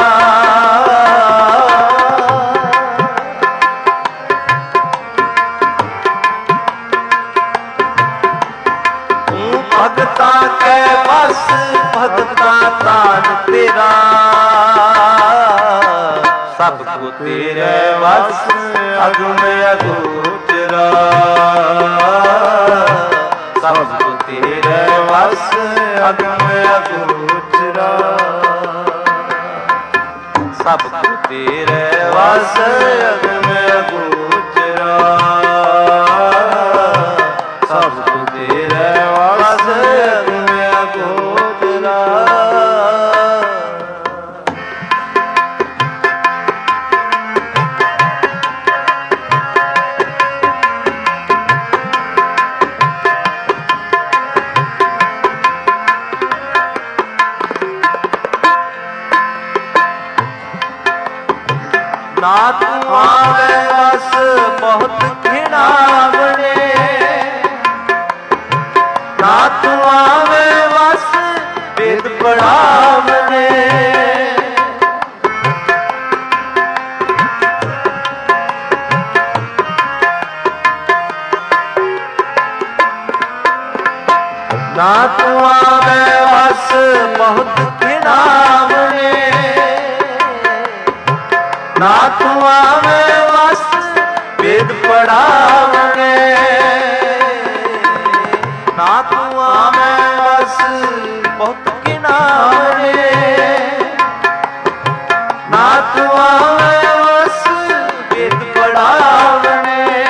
ਤੂੰ ਭਗਤਾ ਕੇ ਵਸ ਭਗਤਾ ਤਾਣ ਤੇਰਾ, ਸਭ ਕੋ ਤੇਰੇ ਵਸ ਅਗਮ ਅਗੋਚਰਾ, ਸਭ ਕੋ ਤੇਰੇ ਵਸ ਅਗਮ ਅਗੋਚਰਾ, ਸਭ ਕੋ ਤੇਰੇ ਵਸ ਅਗਮ ਅਗੋਚਰਾ, ਸਭ ਕੋ ਤੇਰੇ ਵਸ ਅਗਮ ਅਗੋਚਰਾ। ਨਾ ਤੂੰ ਆਵੇ ਵਸ ਬਹੁਤ ਖਿੜਾਵਣੇ, ਨਾ ਤੂੰ ਆਵੇ ਵਸ ਵੇਦ ਪੜਾਵਣੇ, ਨਾ ਤੂੰ ਆਵੇ ਵਸ ਬਹੁਤ ਖਿੜਾਵਣੇ, ਨਾ ਤੂੰ ਆਵੇ ਵਸ ਵੇਦ ਪੜਾਵਣੇ, ਨਾ ਤੂੰ ਆਵੇ ਵਸ ਬਹੁਤ ਗਿਣਾਵਣੇ, ਨਾ ਤੂੰ ਆਵੇ ਵਸ ਵੇਦ ਪੜਾਵਣੇ,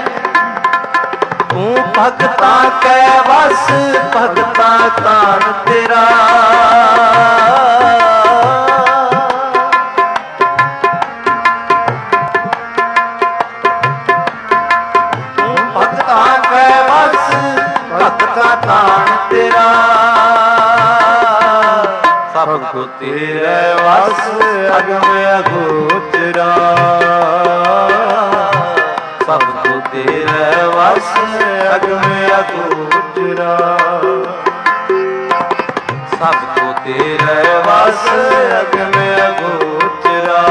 ਤੂੰ ਭਗਤਾ ਕੈ ਵਸ ਭਗਤਾ ਤਾਣ ਤੇਰਾ, ਭਗਤਾ ਤਾਣ ਤੇਰਾ, ਸਭ ਕੋ ਤੇਰੇ ਵਸ ਅਗਮ ਅਗੋਚਰਾ, ਸਭ ਕੋ ਤੇਰੇ ਵਸ ਅਗਮ ਅਗੋਚਰਾ, ਸਭ ਕੋ ਤੇਰੇ ਵਸ ਅਗਮ ਅਗੋਚਰਾ,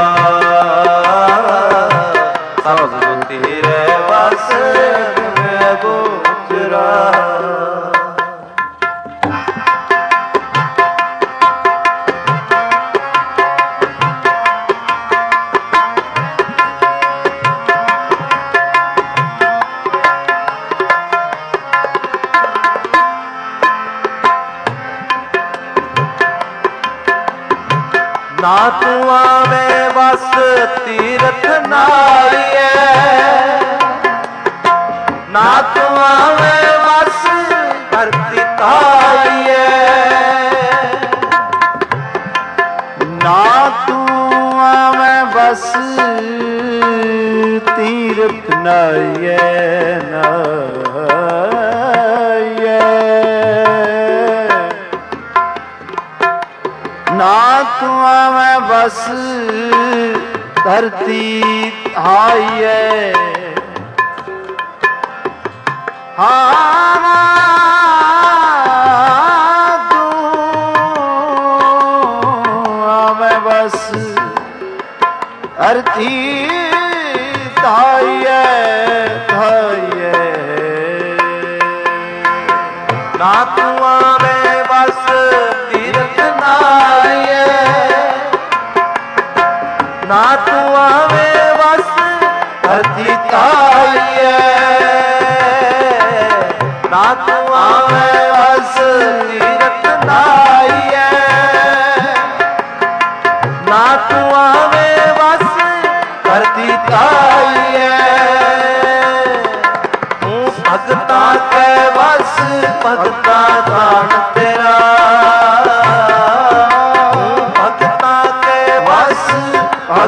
ਸਭ ਕੋ ਤੇਰੇ ਵਸ ਅਗਮ ਅਗੋਚਰਾ। ਨਾ ਤੂੰ ਆਵੇ ਵਸ ਤੀਰਥ ਨਾਈਐ, ਨਾ ਤੂੰ ਆਵੇ ਵਸ ਧਰਤੀ ਤਾਈਐ, ਨਾ ਤੂੰ ਆਵੇ ਵਸ ਤੀਰਥ ਨਾਈਐ, ਨਾ ਤੂੰ ਆਵੇਂ ਬਸ ਧਰਤੀ ਹਾਈਏ, ਹਾਂ ਤੂੰ ਆਵੇਂ ਬਸ ਧਰਤੀ ਹਾਈਏ ਹਾਈਏ, ਨਾ ਤੂੰ ਆਵੇਂ ਬਸ ਤੀਰਥ ਨਾਈਏ, ਨਾ ਤੂੰ ਆਵੇਂ ਵਸ ਧਰਤੀ ਤਾਈਏ, ਨਾ ਤੂੰ ਆਵੇਂ ਵਸ ਤੀਰਥ ਨਾਈਏ, ਨਾ ਤੂੰ ਆਵੇਂ ਵਸ ਧਰਤੀ ਤਾਈਏ, ਤੂੰ ਭਗਤਾ ਕੈ ਵਸ ਭਗਤਾ ਤਾਣ ਤੇਰਾ,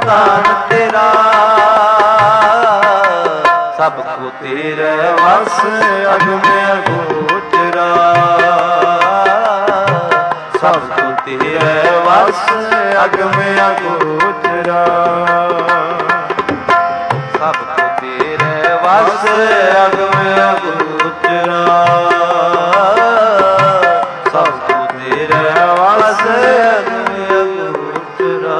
दान तेरा, सबको तेरे वस अगमे अगोचरा, सबको तेरे वस अगमे अगोचरा, सबको तेरे वस अगमे अगोचरा, सबको तेरे वस अगमे अगोचरा।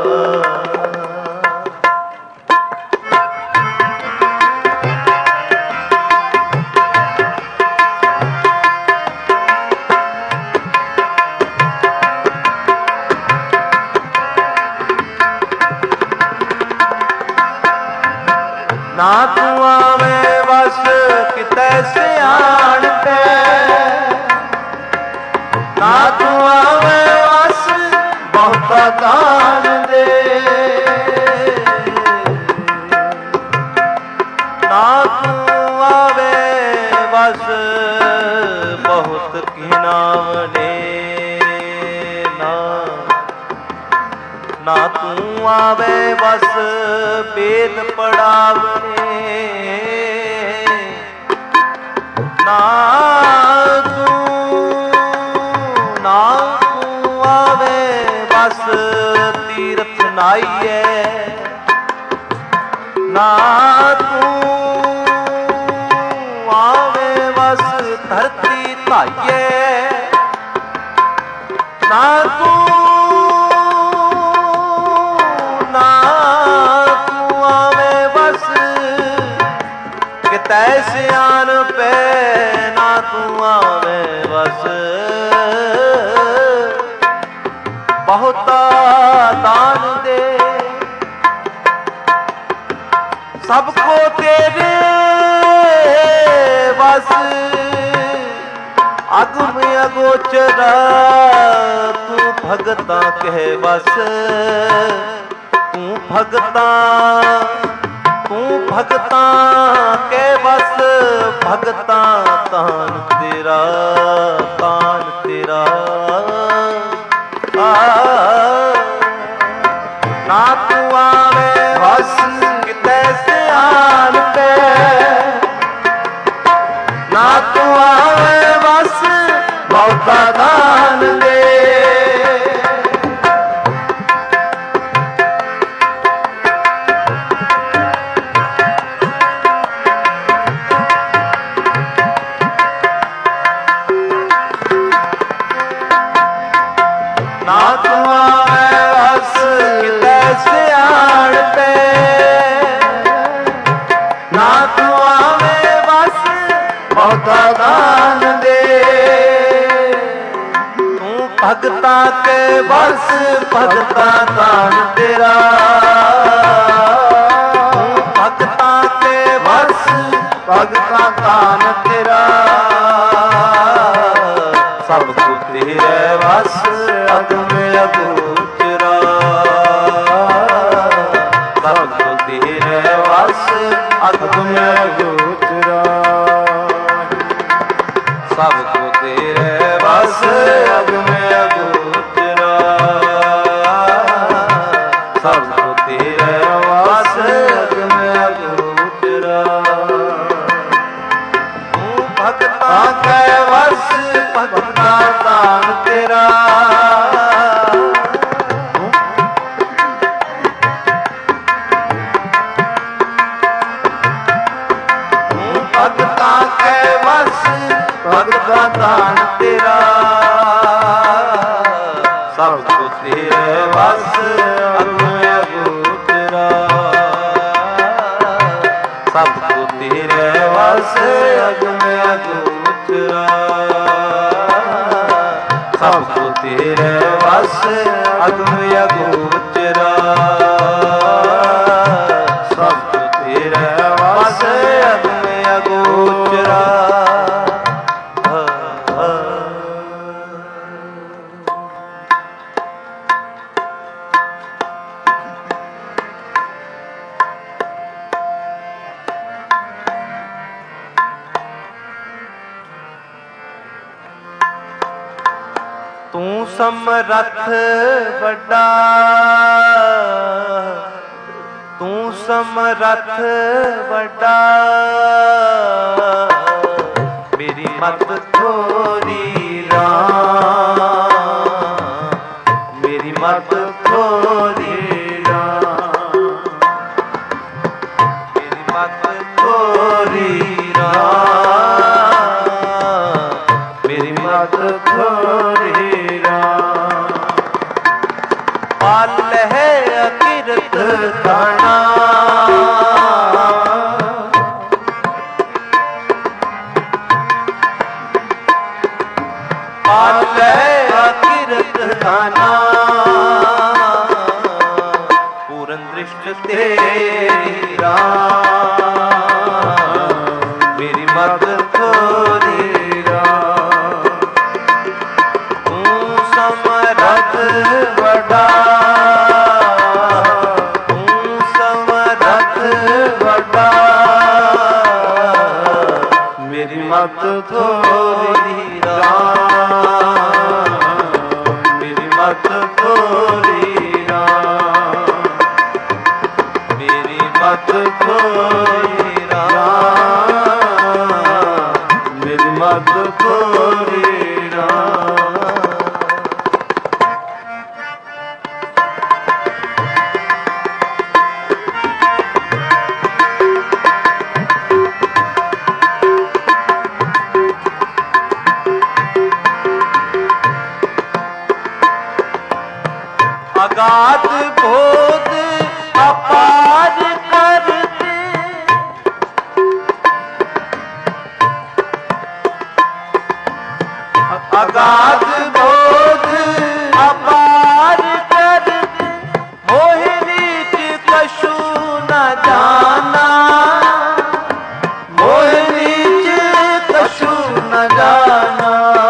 ना तू आवे बस किते सियाण पे, ना तू आवे बस बहुता दान दे, ना तू आवे बस बहुत घिनावने, ना ना तू आवे बस वेद पढ़ावने, ना तू ना तू आवे बस तीर्थ नाइए, ना तू आवे बस धरती धाइए, ना तू तैसियान पे, ना तू आवे बस बहुता दान दे, सबको तेरे बस अगम अगोचरा, तू भगता कह बस, तू भगता तू भगता के बस, भगता तान तेरा, तान तेरा, आ, ना तू आवे बस किते सियान पे, ना तू आवे बस बहुता दान दे, ना तू आवे बस किते सियाण पे, ना तू आवे बस बहुता दान दे, तू भगता के बस भगता दान तेरा, तू भगता के बस भगता दान तेरा, सबको तेरे बस अगमे अगोचरा, सबको तेरे बस अगमे अगोचरा, सबको तेरे बस अगमे अगोचरा, सबको तेरे बस अगमे अगोचरा, तू भगता के बस भगता दान तेरा, भगता के बस भगता दान तेरा, सबको तेरे बस अगमे अगोचरा, सबको तेरे बस अगमे अगोचरा, सबको तेरे बस अगमे अगोचरा, सबको तेरे बस अगमे अगोचरा। तू समरथ बड़ा ਸਮਰੱਥ ਵੱਡਾ, ਮੇਰੀ ਮਤ ਥੋਰੀ ਰਾਮ, ਮੇਰੀ ਮਤ ਥੋਰੀ ਰਾਮ, ਮੇਰੀ ਮਤ ਥੋਰੀ ਰਾਮ, ਮੇਰੀ ਮਤ ਥੋਰੀ ਰਾਮ। ਪਾਲ ਹੈ ਅਕਿਰਤ ਖਾਣਾ, ਪਾਲ ਹੈ ਅਕਿਰਤ ਖਾਣਾ, ਪੂਰਨ ਦ੍ਰਿਸ਼ਟ ਤੇਰੀ ਰਾਮ, ਮੇਰੀ ਮਤ ਥੋਰੀ ਰਾਮ। ਤੂੰ ਸਮਰੱਥ ਵੱਡਾ, ਤੂੰ ਸਮਰੱਥ ਵੱਡਾ, ਮੇਰੀ ਮਤ ਥੋਰੀ ਰਾਮ, ਮੇਰੀ ਮਤ ਥੋਰੀ ਰਾਮ, ਮੇਰੀ ਮਤ ਥੋਰੀ ਰਾਮ, ਮੇਰੀ ਮਤ ਥੋਰੀ ਰਾਮ। ਅਗਾਧ ਬੋਧ ਅਪਾਰ ਕਰਤੇ, ਅਗਾਧ ਬੋਧ ਅਪਾਰ ਕਰਤੇ, ਮੋਹ ਨੀਚ ਕਛੂ ਨ ਜਾਣਾ, ਮੋਹ ਨੀਚ ਕਛੂ ਨ ਜਾਣਾ।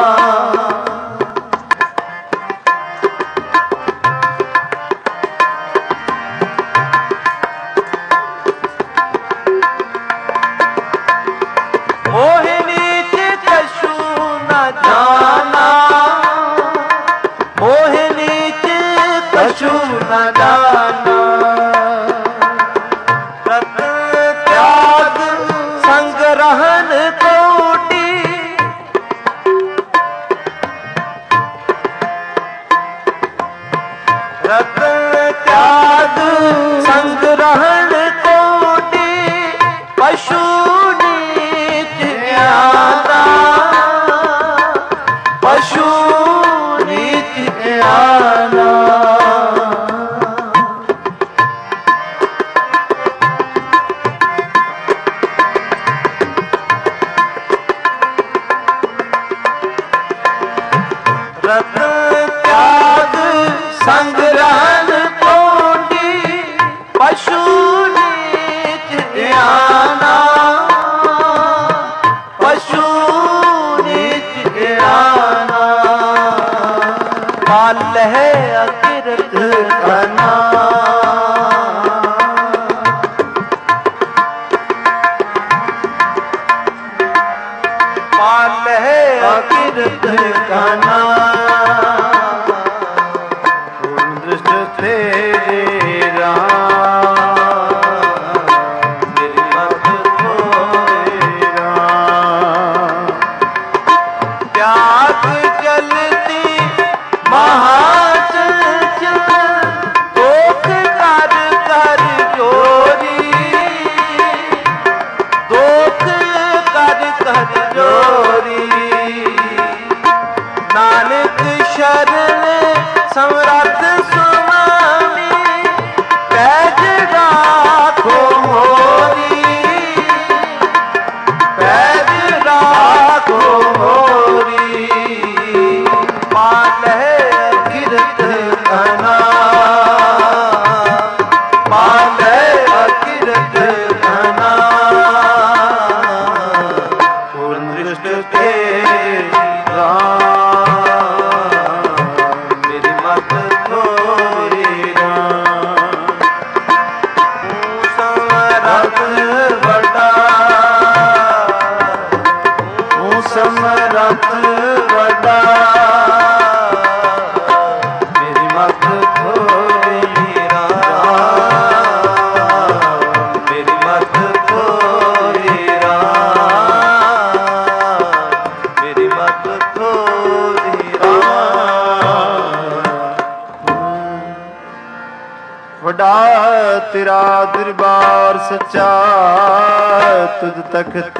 ਮੋਹ ਨੀਚ ਕਛੂ ਨ ਜਾਣਾ, ਮੋਹ ਨੀਚ ਕਛੂ ਨ ਜਾਣਾ। ਰਤਨ ਤਿਆਗ ਸੰਗ ਰਹਨ ਕੋਟੀ, ਰਤਨ ਤਿਆਗ ਸੰਗ ਰਹਨ ਕੋਟੀ, ਪਸ਼ੂ ਨੀਚ ਗਿਆਨਾ, ਪਸ਼ੂ ਨੀਚ ਗਿਆਨਾ। ਰਤਨ ਤਿਆਗ ਸੰਗ ਰਹਨ ਕੋਟੀ, ਪਸ਼ੂ ਨੀਚ ਗਿਆਨਾ, ਪਸ਼ੂ ਨੀਚ ਗਿਆਨਾ। ਪਾਲ ਹੈ ਅਕਿਰਤ ਖਾਣਾ, ਪਾਲ ਹੈ ਅਕਿਰਤ ਖਾਣਾ, ਪੂਰਨ ਦ੍ਰਿਸ਼ਟ ਤੇਰੀ ਰਾਮ, ਮੇਰੀ ਮਤ ਥੋਰੀ ਰਾਮ। ਤਿਆਗ ਜਲਦੀ ਮਹਾਚੰਚਲ, ਦੋਖ ਕਰ ਕਰ ਜੋਰੀ, ਦੋਖ ਕਰ ਕਰ ਜੋਰੀ। ਦਰਬਾਰ ਸੱਚਾ ਤੁਧ ਤਖਤ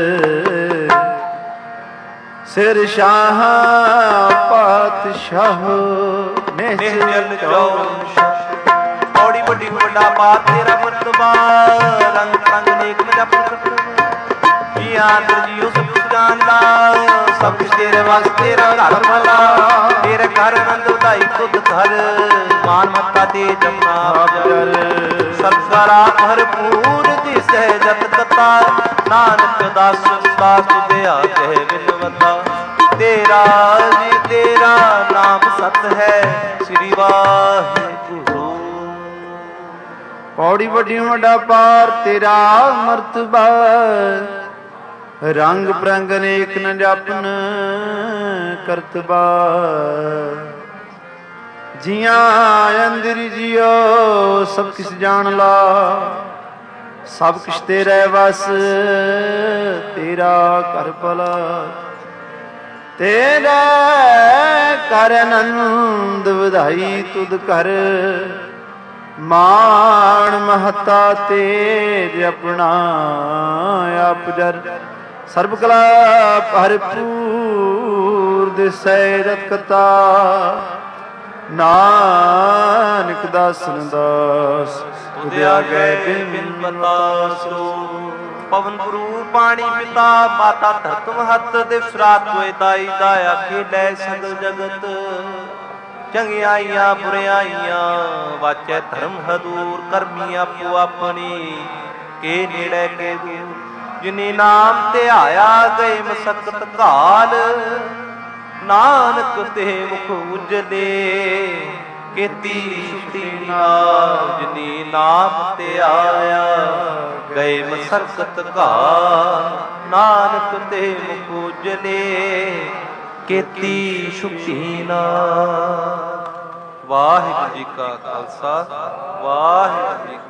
ਸਿਰ ਸ਼ਾਹ ਪਾਤਸ਼ਾਹ ਨਿਹਚਲ ਚੌਰ ਬੜੀ ਵੱਡੀ ਵੱਡਾ ਬਾਤ ਤੇਰਾ ਮਰਤਬਾ ਰੰਗ ਰੰਗ ਨੇਕ ਜਪ ਜੀਆਂ ਅੰਦਰ ਜੀਉ ਸਭ ਕੁਛ ਜਾਣਦਾ ਸਭ ਕੁਛ ਤੇਰੇ ਵਾਸਤੇ ਘਰ ਭਲਾ ਤੇਰੇ ਘਰ ਆਨੰਦ ਵਧਾਈ ਖੁਦ ਘਰ ਮਾਨ ਮੱਤਾ ਤੇ ਜਮਨਾ ਜਲ ਸੰਸਾਰਾ ਭਰਪੂਰ ਦਿਸੈ ਜਤ ਕਤਾ ਨਾਨਕ ਦਾਸ ਦਾਸ ਤੁਧਿਆ ਕਹਿ ਬਿਨਵਤਾ ਤੇਰਾ ਜੀ ਤੇਰਾ ਨਾਮ ਸਤ ਹੈ ਸ੍ਰੀ ਵਾਹਿਗੁਰੂ। ਪੌੜੀ ਵੱਡੀ ਵੱਡਾ ਪਾਰ ਤੇਰਾ ਮਰਤਬਾ ਰੰਗ ਪ੍ਰੰਗ ਅਨੇਕ ਨ ਜਾਪਨ ਕਰਤਬਾ ਜੀਆਂ ਅੰਦਰ ਜਿਉ ਸਭ ਕਿਸ ਜਾਣ ਲਾ ਸਭ ਕਿਛ ਤੇਰੇ ਵਸ ਤੇਰਾ ਘਰ ਭਲਾ ਤੇਰੇ ਕਰ ਆਨੰਦ ਵਧਾਈ ਤੁਧ ਕਰ ਮਾਣ ਮਹਤਾ ਤੇਜ ਆਪਣਾ ਆਪ ਜਰ ਸਰਬ ਕਲਾ ਭਰਪੂਰ ਦਿਸੈ ਰਤਕਤਾ ਨਾਨਕ ਦਾਸਨ ਦਾਸ ਤੁਧਿਆ ਗਏ ਬਿਨ ਬਤਾ ਸੋ ਪਵਨ ਗੁਰੂ ਪਾਣੀ ਪਿਤਾ ਮਾਤਾ ਧਰਤ ਮਹਤ ਦਿਵਸਰਾਤ ਹੋਏ ਦਾਈ ਦਾਇਆ ਖੇਡੈ ਸਗਲ ਜਗਤ ਚੰਗਿਆਈਆਂ ਬੁਰਿਆਈਆਂ ਵਾਚੈ ਧਰਮ ਹਦੂਰ ਕਰਮੀ ਆਪੋ ਆਪਣੀ ਕੇ ਨੇੜੇ ਕੇ ਦੂਰ ਜਿਨੀ ਨਾਮ ਧਿਆਇਆ ਗਏ ਮਸਕਤ ਘਾਲ ਨਾਨਕ ਤੇ ਮੁਖ ਉਜਲੇ ਕੀਤੀ ਸੁਤੀ ਨਾਲ ਜਿਨੀ ਨਾਮ ਧਿਆਇਆ ਗਏ ਮਸਕਤ ਘਾਲ ਨਾਨਕ ਤੇ ਮੁਖ ਉਜਲੇ ਕੀਤੀ ਸ਼ੁਕਤੀ ਨਾਲ। ਵਾਹਿਗੁਰੂ ਜੀ ਕਾ ਖਾਲਸਾ ਵਾਹਿਗੁਰੂ ਜੀ